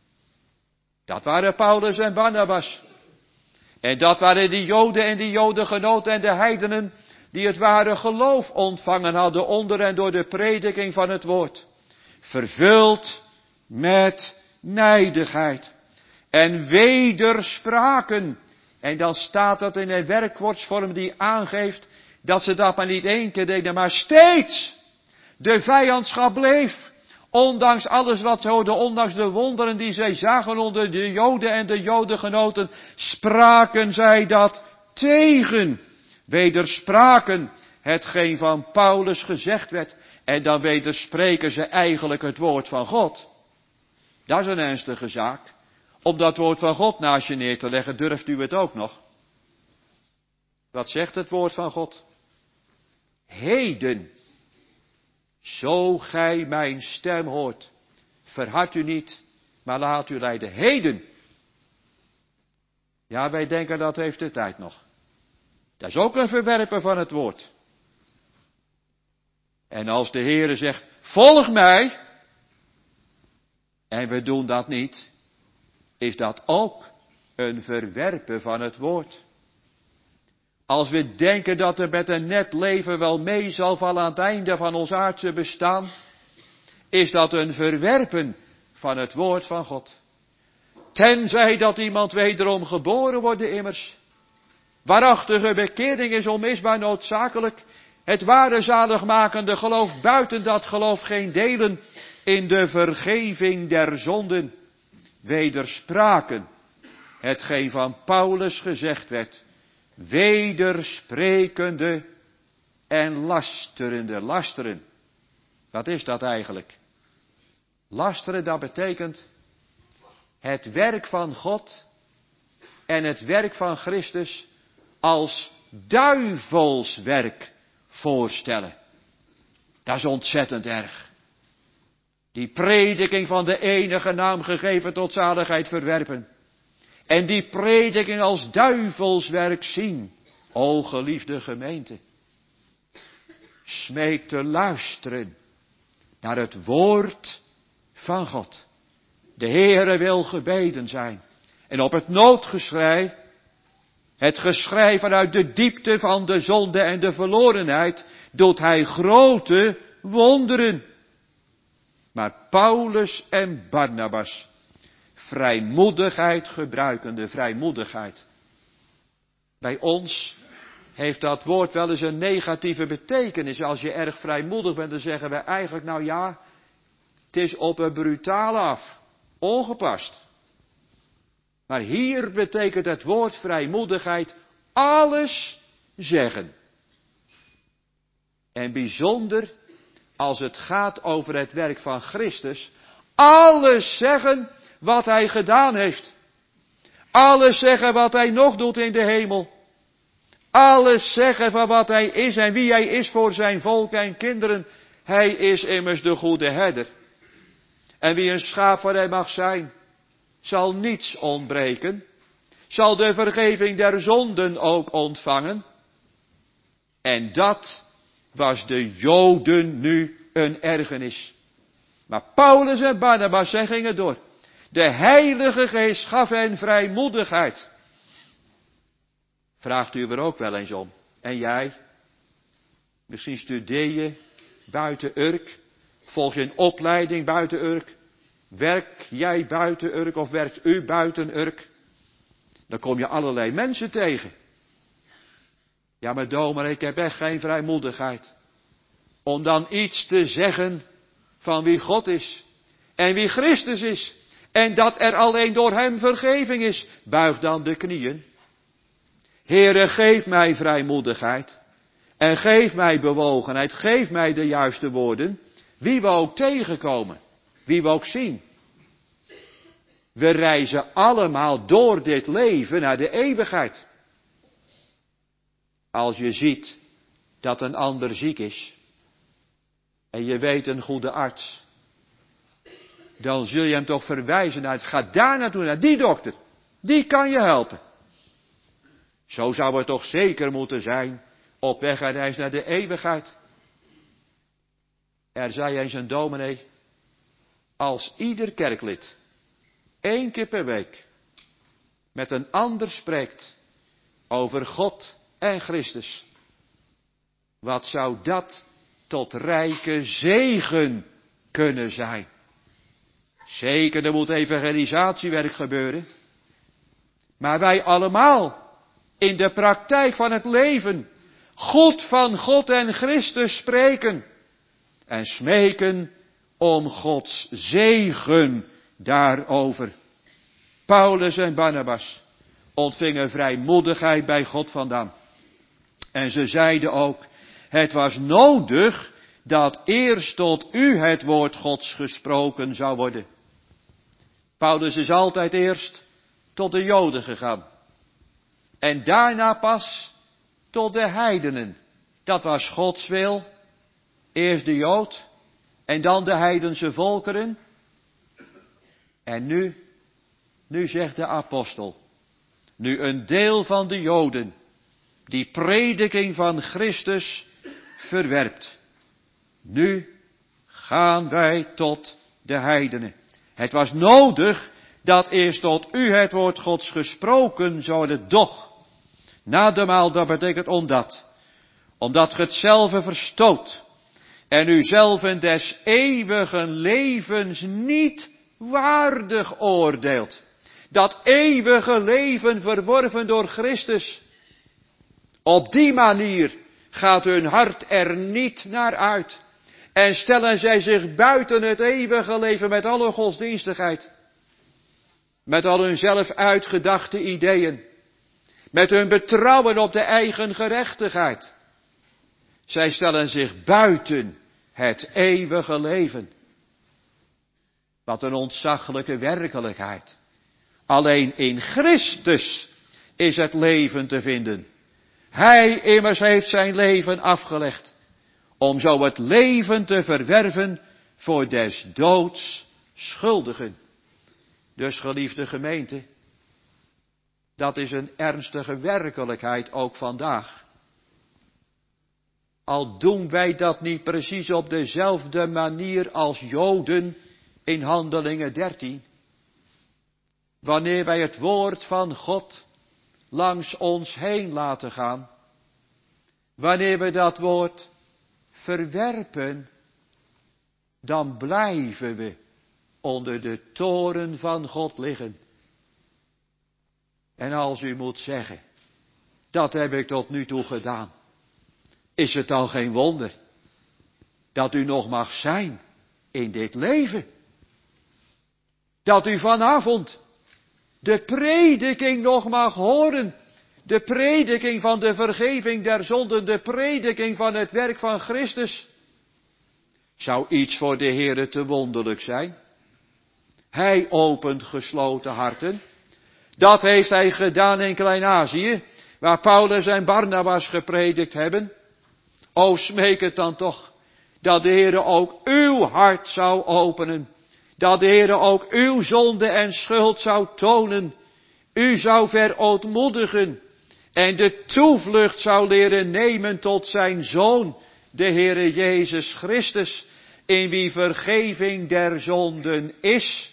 Dat waren Paulus en Barnabas. En dat waren die Joden en die Jodengenoten en de heidenen die het ware geloof ontvangen hadden onder en door de prediking van het woord. Vervuld met nijdigheid en wederspraken. En dan staat dat in een werkwoordsvorm die aangeeft dat ze dat maar niet één keer deden, maar steeds de vijandschap bleef. Ondanks alles wat ze hoorden, ondanks de wonderen die zij zagen onder de Joden en de Jodengenoten, spraken zij dat tegen. Wederspraken hetgeen van Paulus gezegd werd. En dan wederspreken ze eigenlijk het woord van God. Dat is een ernstige zaak. Om dat woord van God naast je neer te leggen, durft u het ook nog? Wat zegt het woord van God? Heden, zo gij mijn stem hoort, verhard u niet, maar laat u leiden. Heden. Ja, wij denken dat heeft de tijd nog. Dat is ook een verwerpen van het woord. En als de Heere zegt, volg mij, en we doen dat niet, is dat ook een verwerpen van het woord. Als we denken dat er met een net leven wel mee zal vallen aan het einde van ons aardse bestaan, is dat een verwerpen van het woord van God. Tenzij dat iemand wederom geboren wordt immers. Waarachtige bekering is onmisbaar noodzakelijk. Het ware zaligmakende geloof, buiten dat geloof geen delen in de vergeving der zonden. Wederspraken, hetgeen van Paulus gezegd werd. Wedersprekende en lasterende. Lasteren. Wat is dat eigenlijk? Lasteren, dat betekent het werk van God en het werk van Christus als duivelswerk voorstellen. Dat is ontzettend erg. Die prediking van de enige naam gegeven tot zaligheid verwerpen. En die prediking als duivelswerk zien. O geliefde gemeente. Smeek te luisteren naar het woord van God. De Heere wil gebeden zijn. En op het noodgeschrei, het geschrei vanuit de diepte van de zonde en de verlorenheid, doet hij grote wonderen. Maar Paulus en Barnabas, vrijmoedigheid gebruikende, vrijmoedigheid. Bij ons heeft dat woord wel eens een negatieve betekenis. Als je erg vrijmoedig bent, dan zeggen we eigenlijk, nou ja, het is op een brutale af. Ongepast. Maar hier betekent het woord vrijmoedigheid alles zeggen. En bijzonder als het gaat over het werk van Christus, alles zeggen wat hij gedaan heeft. Alles zeggen wat hij nog doet in de hemel. Alles zeggen van wat hij is en wie hij is voor zijn volk en kinderen. Hij is immers de goede herder. En wie een schaap van hem mag zijn, zal niets ontbreken. Zal de vergeving der zonden ook ontvangen. En dat was de Joden nu een ergernis. Maar Paulus en Barnabas, zij gingen door. De Heilige Geest gaf hen vrijmoedigheid. Vraagt u er ook wel eens om. En jij? Misschien studeer je buiten Urk. Volg je een opleiding buiten Urk. Werk jij buiten Urk of werkt u buiten Urk? Dan kom je allerlei mensen tegen. Ja, maar dominee, ik heb echt geen vrijmoedigheid. Om dan iets te zeggen van wie God is. En wie Christus is. En dat er alleen door hem vergeving is. Buig dan de knieën. Heere, geef mij vrijmoedigheid. En geef mij bewogenheid. Geef mij de juiste woorden. Wie we ook tegenkomen. Wie we ook zien. We reizen allemaal door dit leven naar de eeuwigheid. Als je ziet dat een ander ziek is. En je weet een goede arts. Dan zul je hem toch verwijzen naar, ga daar naartoe, naar die dokter. Die kan je helpen. Zo zou het toch zeker moeten zijn op weg en reis naar de eeuwigheid. Er zei eens een dominee, als ieder kerklid 1 keer per week met een ander spreekt over God en Christus. Wat zou dat tot rijke zegen kunnen zijn? Zeker, er moet evangelisatiewerk gebeuren. Maar wij allemaal in de praktijk van het leven goed van God en Christus spreken. En smeken om Gods zegen daarover. Paulus en Barnabas ontvingen vrijmoedigheid bij God vandaan. En ze zeiden ook, het was nodig dat eerst tot u het woord Gods gesproken zou worden. Paulus is altijd eerst tot de Joden gegaan. En daarna pas tot de heidenen. Dat was Gods wil. Eerst de Jood en dan de heidense volkeren. En nu zegt de apostel, nu een deel van de Joden die prediking van Christus verwerpt. Nu gaan wij tot de heidenen. Het was nodig dat eerst tot u het woord Gods gesproken zou worden, doch nademaal, dat betekent omdat ge het zelf verstoot en u zelf des eeuwigen levens niet waardig oordeelt. Dat eeuwige leven verworven door Christus. Op die manier gaat hun hart er niet naar uit. En stellen zij zich buiten het eeuwige leven met alle godsdienstigheid. Met al hun zelf uitgedachte ideeën. Met hun betrouwen op de eigen gerechtigheid. Zij stellen zich buiten het eeuwige leven. Wat een ontzaglijke werkelijkheid. Alleen in Christus is het leven te vinden. Hij immers heeft zijn leven afgelegd. Om zo het leven te verwerven voor des doods schuldigen. Dus geliefde gemeente, dat is een ernstige werkelijkheid ook vandaag. Al doen wij dat niet precies op dezelfde manier als Joden in Handelingen 13. Wanneer wij het woord van God langs ons heen laten gaan. Wanneer we dat woord verwerpen, dan blijven we onder de toren van God liggen. En als u moet zeggen, dat heb ik tot nu toe gedaan, is het dan geen wonder dat u nog mag zijn in dit leven? Dat u vanavond de prediking nog mag horen. De prediking van de vergeving der zonden, de prediking van het werk van Christus. Zou iets voor de Heere te wonderlijk zijn? Hij opent gesloten harten. Dat heeft hij gedaan in Klein-Azië, waar Paulus en Barnabas gepredikt hebben. O, smeek het dan toch, dat de Heere ook uw hart zou openen. Dat de Heere ook uw zonde en schuld zou tonen. U zou verootmoedigen. En de toevlucht zou leren nemen tot zijn Zoon, de Heere Jezus Christus, in wie vergeving der zonden is.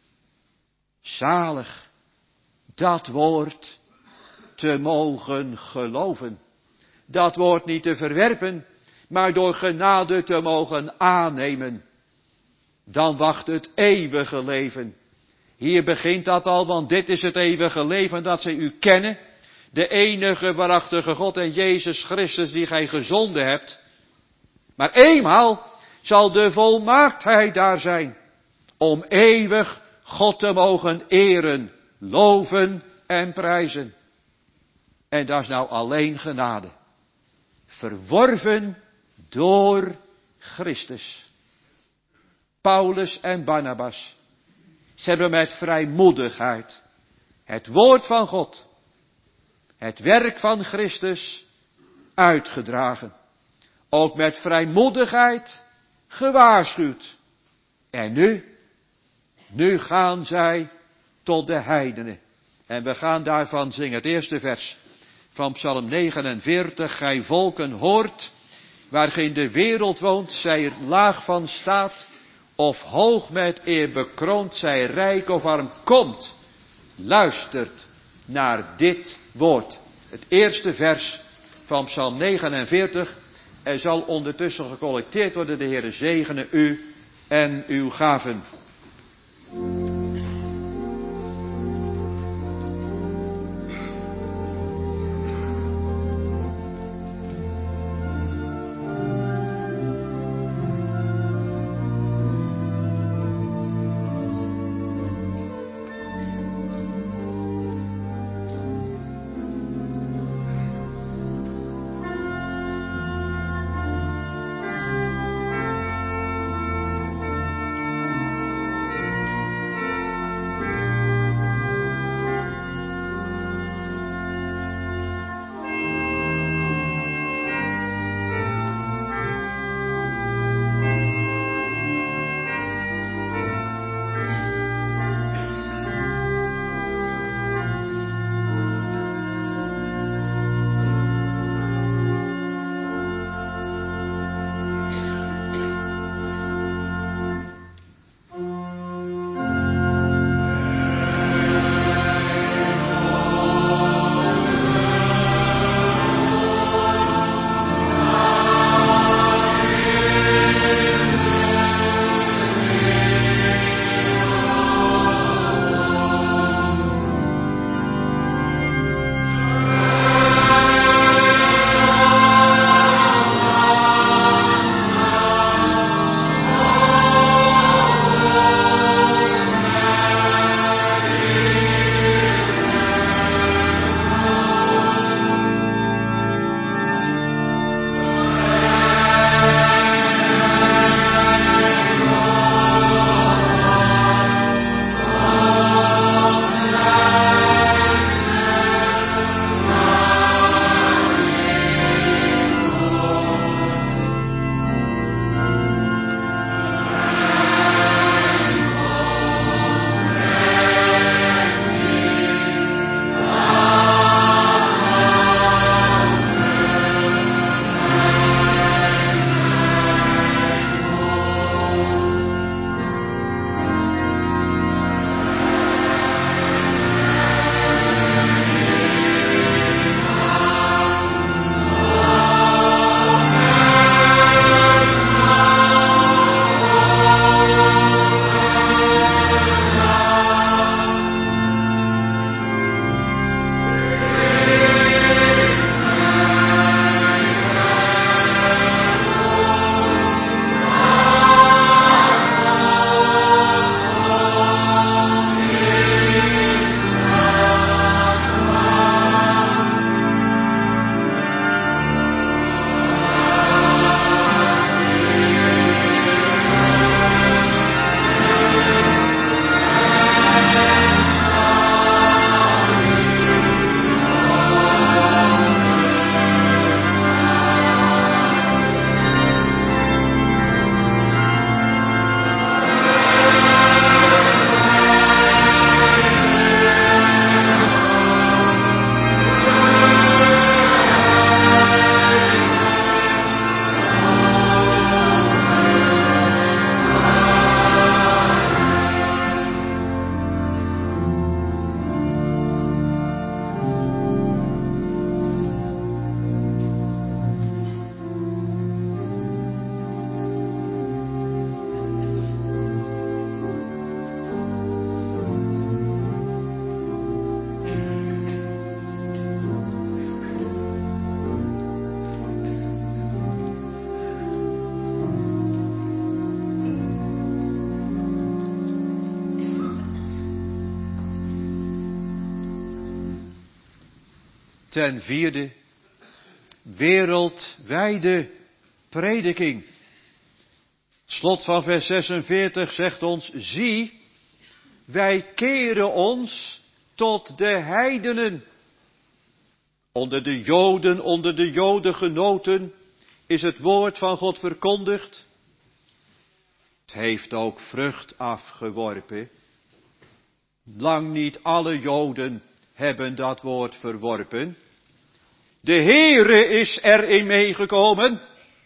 Zalig, dat woord te mogen geloven. Dat woord niet te verwerpen, maar door genade te mogen aannemen. Dan wacht het eeuwige leven. Hier begint dat al, want dit is het eeuwige leven, dat zij u kennen. De enige waarachtige God en Jezus Christus die gij gezonden hebt. Maar eenmaal zal de volmaaktheid daar zijn. Om eeuwig God te mogen eren, loven en prijzen. En dat is nou alleen genade. Verworven door Christus. Paulus en Barnabas. Ze hebben met vrijmoedigheid het woord van God, het werk van Christus uitgedragen. Ook met vrijmoedigheid gewaarschuwd. En nu gaan zij tot de heidenen. En we gaan daarvan zingen het eerste vers van Psalm 49. Gij volken hoort, waar gij in de wereld woont, zij er laag van staat, of hoog met eer bekroond, zij rijk of arm, komt, luistert naar dit woord. Het eerste vers van Psalm 49. Er zal ondertussen gecollecteerd worden. De Heere zegene u en uw gaven. Ten vierde, wereldwijde prediking. Slot van vers 46 zegt ons, zie, wij keren ons tot de heidenen. Onder de Jodengenoten is het woord van God verkondigd. Het heeft ook vrucht afgeworpen. Lang niet alle Joden hebben dat woord verworpen. De Heere is erin meegekomen.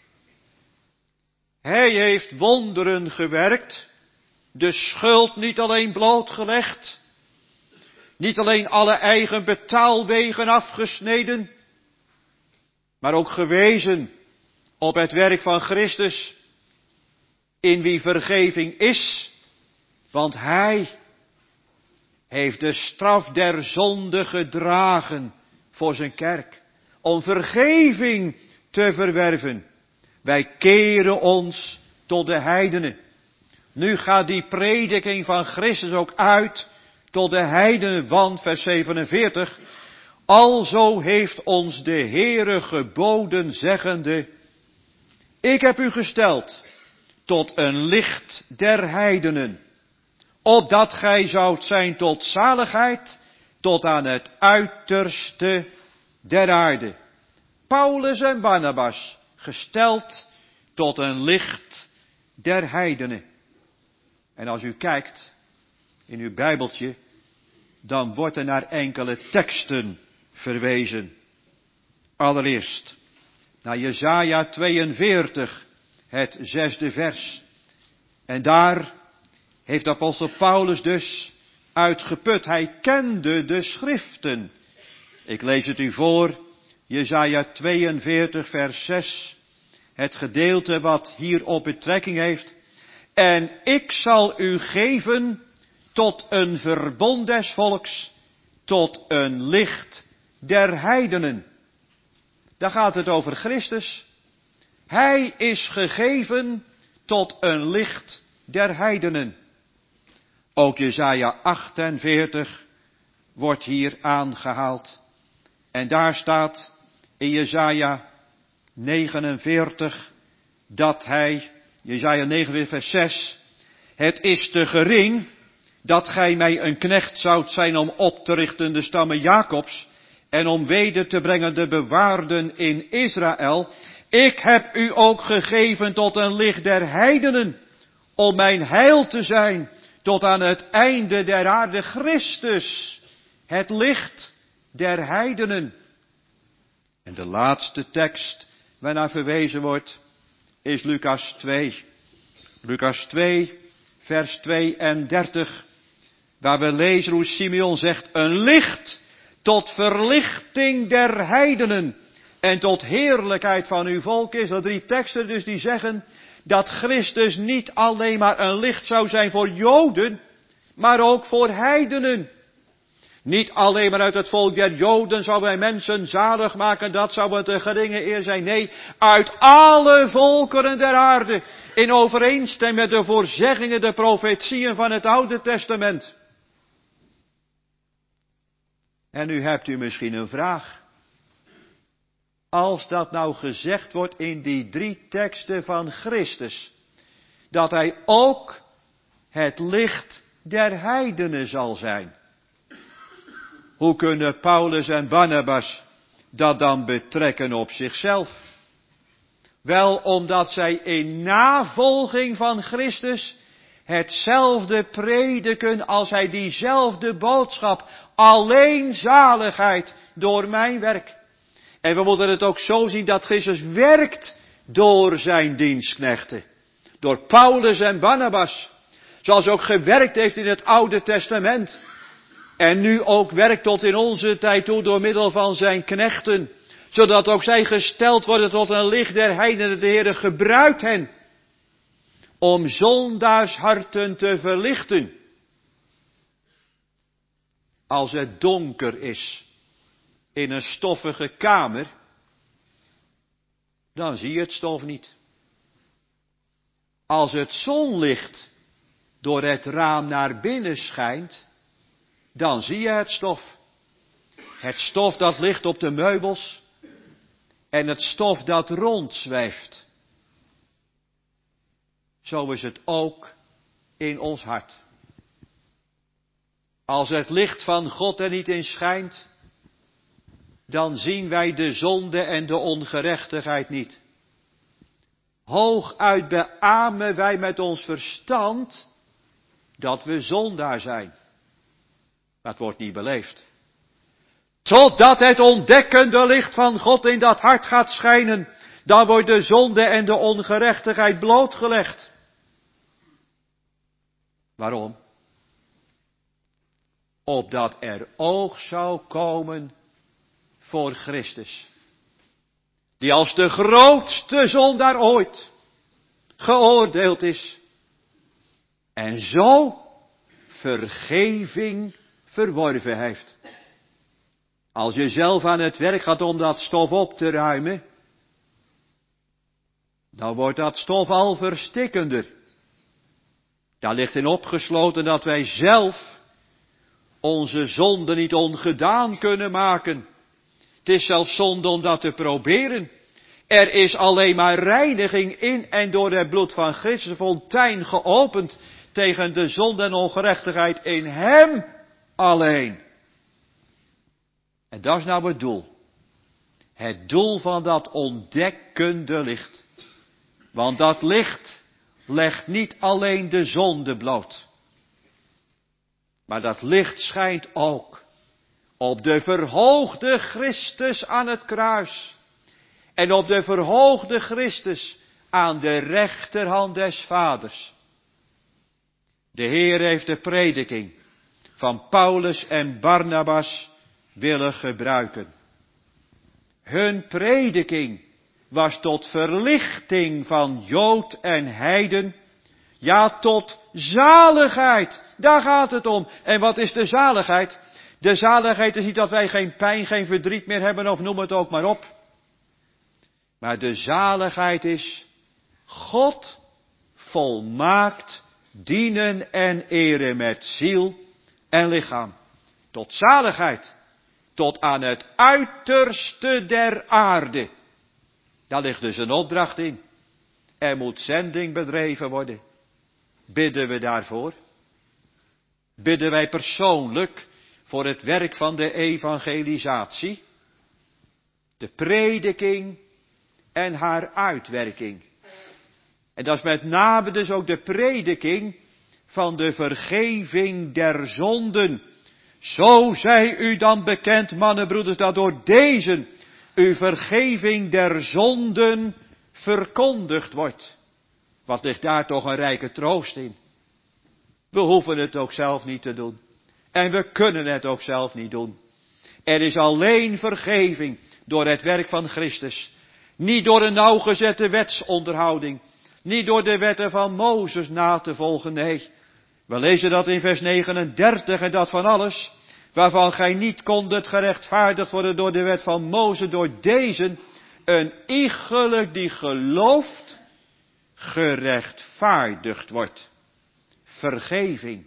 Hij heeft wonderen gewerkt. De schuld niet alleen blootgelegd. Niet alleen alle eigen betaalwegen afgesneden. Maar ook gewezen op het werk van Christus. In wie vergeving is. Want Hij heeft de straf der zonde gedragen voor zijn kerk. Om vergeving te verwerven. Wij keren ons tot de heidenen. Nu gaat die prediking van Christus ook uit tot de heidenen, want vers 47. Alzo heeft ons de Heere geboden zeggende. Ik heb u gesteld tot een licht der heidenen. Opdat gij zoudt zijn tot zaligheid, tot aan het uiterste der aarde. Paulus en Barnabas, gesteld tot een licht der heidenen. En als u kijkt in uw Bijbeltje, dan wordt er naar enkele teksten verwezen. Allereerst naar Jesaja 42, het 6e vers. En daar heeft apostel Paulus dus uitgeput. Hij kende de schriften. Ik lees het u voor, Jesaja 42 vers 6. Het gedeelte wat hierop betrekking heeft. En ik zal u geven tot een verbond des volks, tot een licht der heidenen. Daar gaat het over Christus. Hij is gegeven tot een licht der heidenen. Ook Jesaja 48 wordt hier aangehaald. En daar staat in Jesaja 49 dat hij, Jesaja 49 vers 6, het is te gering dat gij mij een knecht zoudt zijn om op te richten de stammen Jacobs en om weder te brengen de bewaarden in Israël. Ik heb u ook gegeven tot een licht der heidenen, om mijn heil te zijn tot aan het einde der aarde. Christus, het licht der heidenen. En de laatste tekst waarnaar verwezen wordt, is Lucas 2. Lucas 2, vers 32, waar we lezen hoe Simeon zegt, een licht tot verlichting der heidenen en tot heerlijkheid van uw volk is. Dat 3 teksten dus die zeggen dat Christus niet alleen maar een licht zou zijn voor Joden, maar ook voor heidenen. Niet alleen maar uit het volk der Joden zou hij mensen zalig maken, dat zou het een geringe eer zijn. Nee, uit alle volkeren der aarde, in overeenstemming met de voorzeggingen, de profetieën van het Oude Testament. En nu hebt u misschien een vraag. Als dat nou gezegd wordt in die 3 teksten van Christus, dat hij ook het licht der heidenen zal zijn. Hoe kunnen Paulus en Barnabas dat dan betrekken op zichzelf? Wel, omdat zij in navolging van Christus hetzelfde prediken als hij diezelfde boodschap. Alleen zaligheid door mijn werk. En we moeten het ook zo zien dat Christus werkt door zijn dienstknechten. Door Paulus en Barnabas. Zoals hij ook gewerkt heeft in het Oude Testament. En nu ook werkt tot in onze tijd toe door middel van zijn knechten. Zodat ook zij gesteld worden tot een licht der heidenen. De Heer gebruikt hen. Om zondaarsharten te verlichten. Als het donker is in een stoffige kamer, dan zie je het stof niet. Als het zonlicht door het raam naar binnen schijnt, dan zie je het stof. Het stof dat ligt op de meubels en het stof dat rondzweeft. Zo is het ook in ons hart. Als het licht van God er niet in schijnt, dan zien wij de zonde en de ongerechtigheid niet. Hooguit beamen wij met ons verstand dat we zondaar zijn. Maar het wordt niet beleefd. Totdat het ontdekkende licht van God in dat hart gaat schijnen, dan wordt de zonde en de ongerechtigheid blootgelegd. Waarom? Opdat er oog zou komen voor Christus. Die als de grootste zondaar ooit geoordeeld is. En zo vergeving verworven heeft. Als je zelf aan het werk gaat om dat stof op te ruimen, dan wordt dat stof al verstikkender. Daar ligt in opgesloten dat wij zelf onze zonde niet ongedaan kunnen maken. Het is zelfs zonde om dat te proberen. Er is alleen maar reiniging in en door het bloed van Christus, de fontein geopend tegen de zonde en ongerechtigheid in Hem alleen. En dat is nou het doel. Het doel van dat ontdekkende licht. Want dat licht legt niet alleen de zonde bloot. Maar dat licht schijnt ook op de verhoogde Christus aan het kruis. En op de verhoogde Christus aan de rechterhand des Vaders. De Heer heeft de prediking van Paulus en Barnabas willen gebruiken. Hun prediking was tot verlichting van Jood en heiden. Ja, tot zaligheid. Daar gaat het om. En wat is de zaligheid? De zaligheid is niet dat wij geen pijn, geen verdriet meer hebben of noem het ook maar op. Maar de zaligheid is God volmaakt dienen en eren met ziel en lichaam. Tot zaligheid. Tot aan het uiterste der aarde. Daar ligt dus een opdracht in. Er moet zending bedreven worden. Bidden we daarvoor? Bidden wij persoonlijk voor het werk van de evangelisatie? De prediking en haar uitwerking. En dat is met name dus ook de prediking van de vergeving der zonden. Zo zij u dan bekend, mannen, broeders, dat door deze uw vergeving der zonden verkondigd wordt. Wat ligt daar toch een rijke troost in. We hoeven het ook zelf niet te doen. En we kunnen het ook zelf niet doen. Er is alleen vergeving door het werk van Christus. Niet door een nauwgezette wetsonderhouding. Niet door de wetten van Mozes na te volgen, nee. We lezen dat in vers 39 en dat van alles, waarvan gij niet kondet gerechtvaardigd worden door de wet van Mozes, door deze, een iegelijk die gelooft, gerechtvaardigd wordt. Vergeving.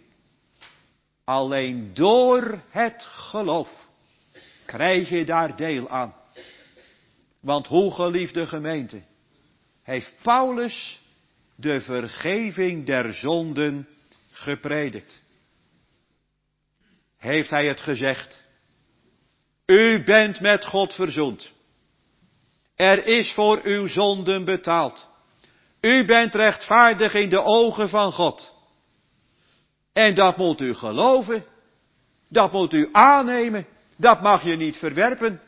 Alleen door het geloof krijg je daar deel aan. Want hoe, geliefde gemeente, heeft Paulus de vergeving der zonden gepredikt? Heeft hij het gezegd? U bent met God verzoend. Er is voor uw zonden betaald. U bent rechtvaardig in de ogen van God. En dat moet u geloven. Dat moet u aannemen. Dat mag je niet verwerpen.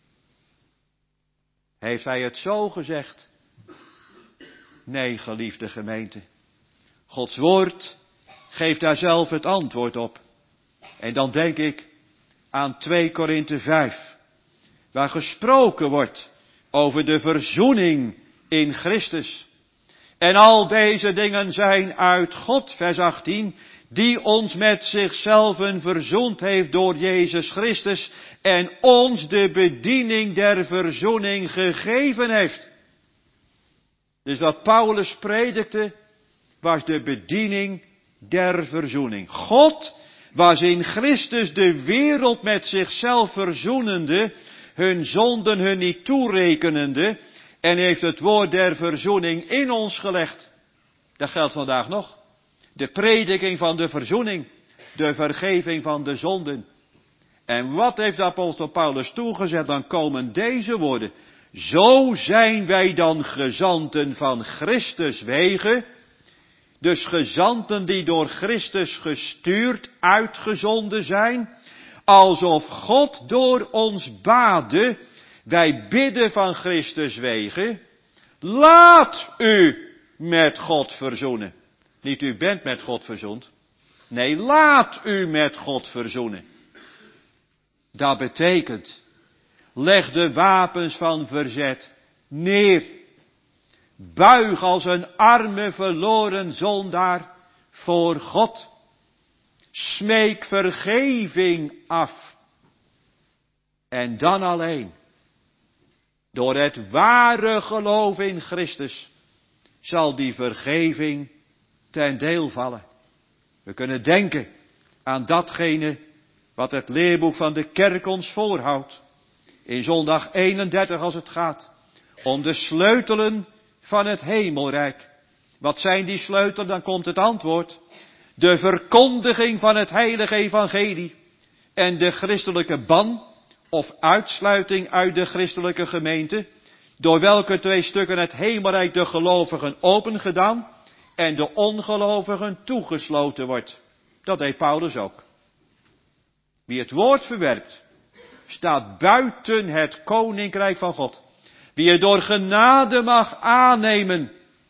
Heeft hij het zo gezegd? Nee, geliefde gemeente. Gods woord geeft daar zelf het antwoord op. En dan denk ik aan 2 Korinthe 5. Waar gesproken wordt over de verzoening in Christus. En al deze dingen zijn uit God, vers 18, die ons met zichzelf verzoend heeft door Jezus Christus en ons de bediening der verzoening gegeven heeft. Dus wat Paulus predikte, was de bediening der verzoening. God was in Christus de wereld met zichzelf verzoenende, hun zonden hun niet toerekenende, en heeft het woord der verzoening in ons gelegd. Dat geldt vandaag nog. De prediking van de verzoening, de vergeving van de zonden. En wat heeft de apostel Paulus toegezet? Dan komen deze woorden. Zo zijn wij dan gezanten van Christus wege. Dus gezanten die door Christus gestuurd, uitgezonden zijn. Alsof God door ons baadde. Wij bidden van Christus wege. Laat u met God verzoenen. Niet u bent met God verzoend. Nee, laat u met God verzoenen. Dat betekent, leg de wapens van verzet neer. Buig als een arme verloren zondaar voor God. Smeek vergeving af. En dan alleen, door het ware geloof in Christus, zal die vergeving ten deel vallen. We kunnen denken aan datgene wat het leerboek van de kerk ons voorhoudt. In zondag 31 als het gaat om de sleutelen van het hemelrijk. Wat zijn die sleutelen? Dan komt het antwoord. De verkondiging van het heilige evangelie en de christelijke ban of uitsluiting uit de christelijke gemeente, door welke twee stukken het hemelrijk de gelovigen opengedaan en de ongelovigen toegesloten wordt. Dat deed Paulus ook. Wie het woord verwerpt, staat buiten het koninkrijk van God. Wie het door genade mag aannemen,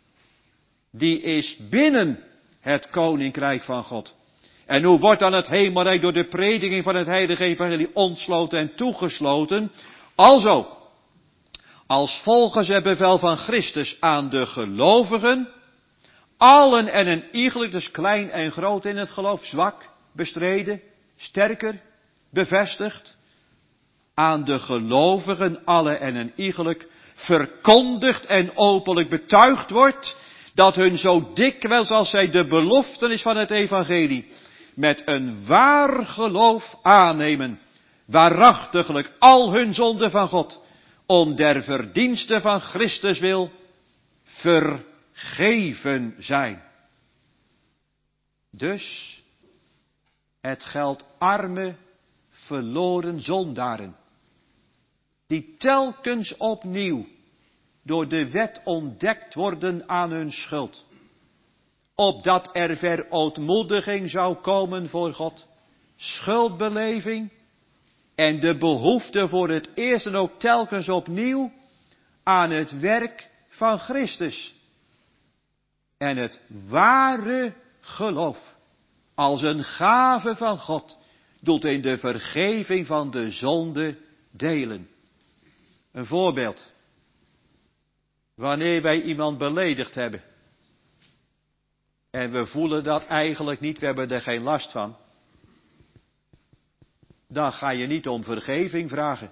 die is binnen het koninkrijk van God. En hoe wordt dan het hemelrijk door de prediking van het heilige evangelie ontsloten en toegesloten? Alzo, als volgens het bevel van Christus aan de gelovigen, allen en een iegelijk, dus klein en groot in het geloof, zwak, bestreden, sterker, bevestigd, aan de gelovigen, allen en een iegelijk, verkondigd en openlijk betuigd wordt, dat hun zo dikwijls als zij de beloftenis van het evangelie met een waar geloof aannemen, waarachtiglijk al hun zonden van God, om der verdienste van Christus wil, vergeven zijn. Dus, het geldt arme, verloren zondaren, die telkens opnieuw door de wet ontdekt worden aan hun schuld, opdat er verootmoediging zou komen voor God, schuldbeleving en de behoefte voor het eerst en ook telkens opnieuw aan het werk van Christus. En het ware geloof als een gave van God doet in de vergeving van de zonde delen. Een voorbeeld. Wanneer wij iemand beledigd hebben. En we voelen dat eigenlijk niet, we hebben er geen last van. Dan ga je niet om vergeving vragen.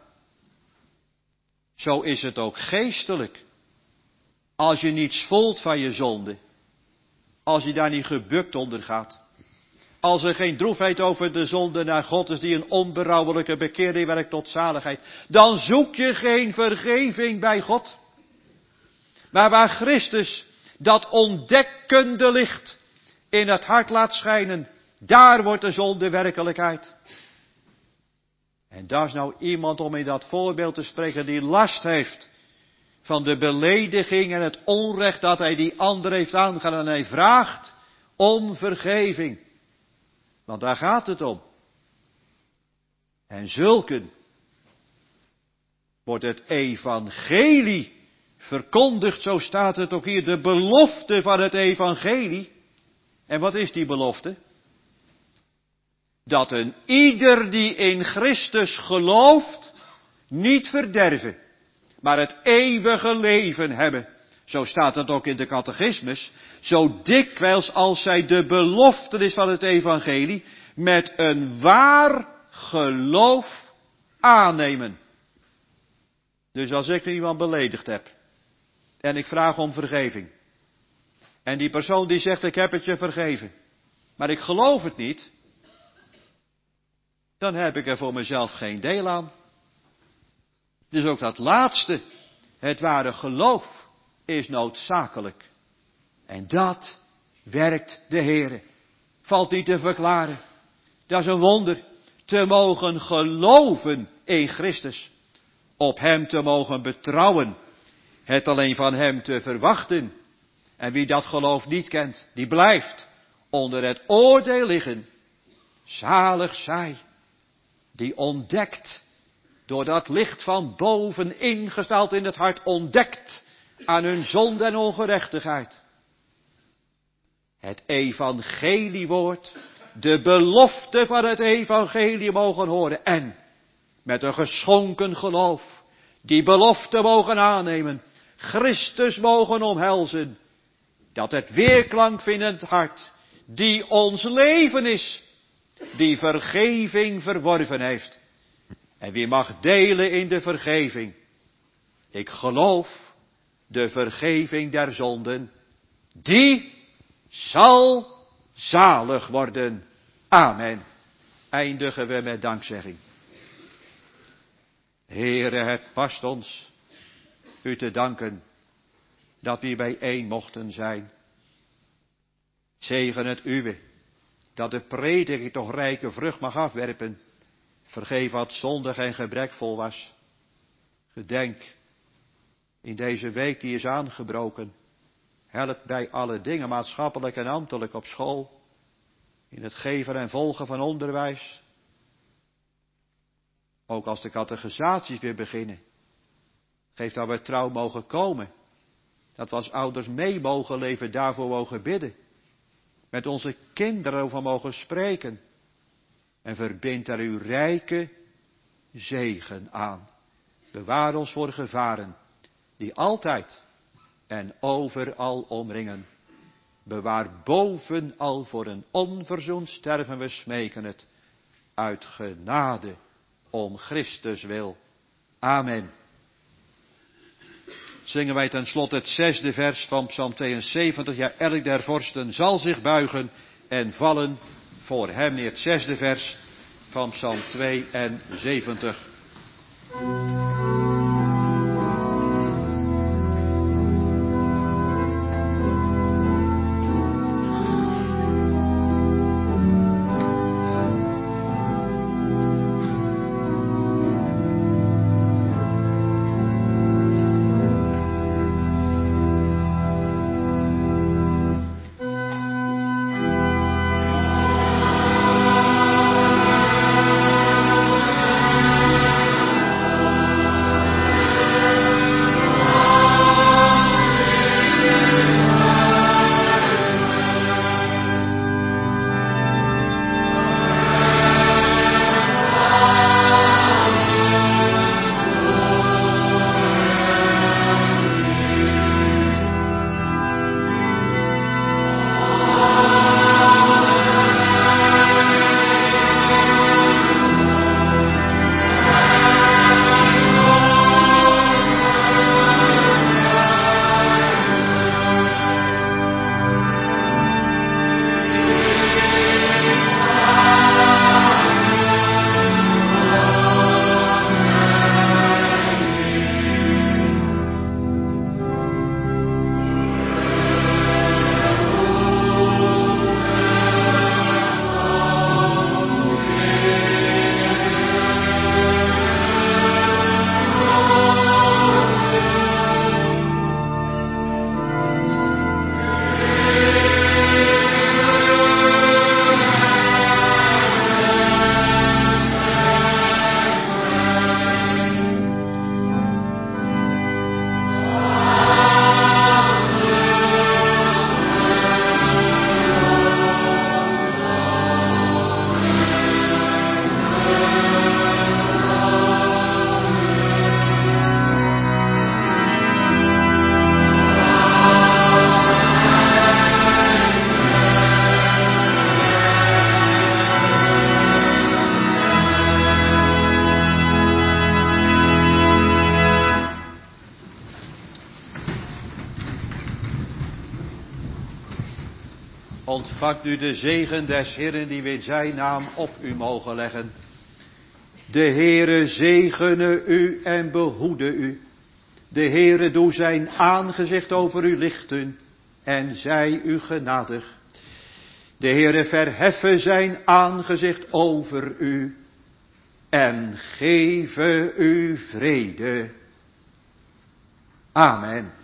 Zo is het ook geestelijk. Als je niets voelt van je zonde. Als je daar niet gebukt onder gaat. Als er geen droefheid over de zonde naar God is die een onberouwelijke bekering werkt tot zaligheid. Dan zoek je geen vergeving bij God. Maar waar Christus dat ontdekkende licht in het hart laat schijnen. Daar wordt de zonde werkelijkheid. En daar is nou iemand om in dat voorbeeld te spreken die last heeft van de belediging en het onrecht dat hij die ander heeft aangedaan. En hij vraagt om vergeving. Want daar gaat het om. En zulken wordt het evangelie verkondigd, zo staat het ook hier, de belofte van het evangelie. En wat is die belofte? Dat een ieder die in Christus gelooft, niet verderven, maar het eeuwige leven hebben. Zo staat het ook in de catechismus. Zo dikwijls als zij de belofte is van het evangelie met een waar geloof aannemen. Dus als ik iemand beledigd heb en ik vraag om vergeving. En die persoon die zegt ik heb het je vergeven. Maar ik geloof het niet. dan heb ik er voor mezelf geen deel aan. Dus ook dat laatste, het ware geloof, is noodzakelijk. En dat werkt de Heere. Valt niet te verklaren. Dat is een wonder. Te mogen geloven in Christus. Op hem te mogen betrouwen. Het alleen van hem te verwachten. En wie dat geloof niet kent, die blijft onder het oordeel liggen. Zalig zij, die ontdekt, door dat licht van boven ingesteld in het hart, ontdekt aan hun zonde en ongerechtigheid. Het evangeliewoord, de belofte van het evangelie mogen horen en met een geschonken geloof die belofte mogen aannemen, Christus mogen omhelzen, dat het weerklank vindt in het hart, die ons leven is, die vergeving verworven heeft. En wie mag delen in de vergeving? Ik geloof de vergeving der zonden, die zal zalig worden. Amen. Eindigen we met dankzegging. Heere, het past ons u te danken dat we bijeen mochten zijn. Zegen het uwe, dat de prediking toch rijke vrucht mag afwerpen. Vergeef wat zondig en gebrekvol was. Gedenk in deze week die is aangebroken. Help bij alle dingen, maatschappelijk en ambtelijk op school. In het geven en volgen van onderwijs. Ook als de catechisaties weer beginnen. Geef dat we trouw mogen komen. Dat we als ouders mee mogen leven, daarvoor mogen bidden. Met onze kinderen over mogen spreken. En verbind er uw rijke zegen aan. Bewaar ons voor gevaren, die altijd en overal omringen. Bewaar bovenal voor een onverzoend sterven, we smeken het. Uit genade, om Christus wil. Amen. Zingen wij ten slotte het 6e vers van Psalm 72. Ja, elk der vorsten zal zich buigen en vallen voor hem. Het 6e vers van Psalm 72. Ontvangt u de zegen des Heeren die we in zijn naam op u mogen leggen. De Heere zegene u en behoede u. De Heere doe zijn aangezicht over u lichten en zij u genadig. De Heere verheffe zijn aangezicht over u en geven u vrede. Amen.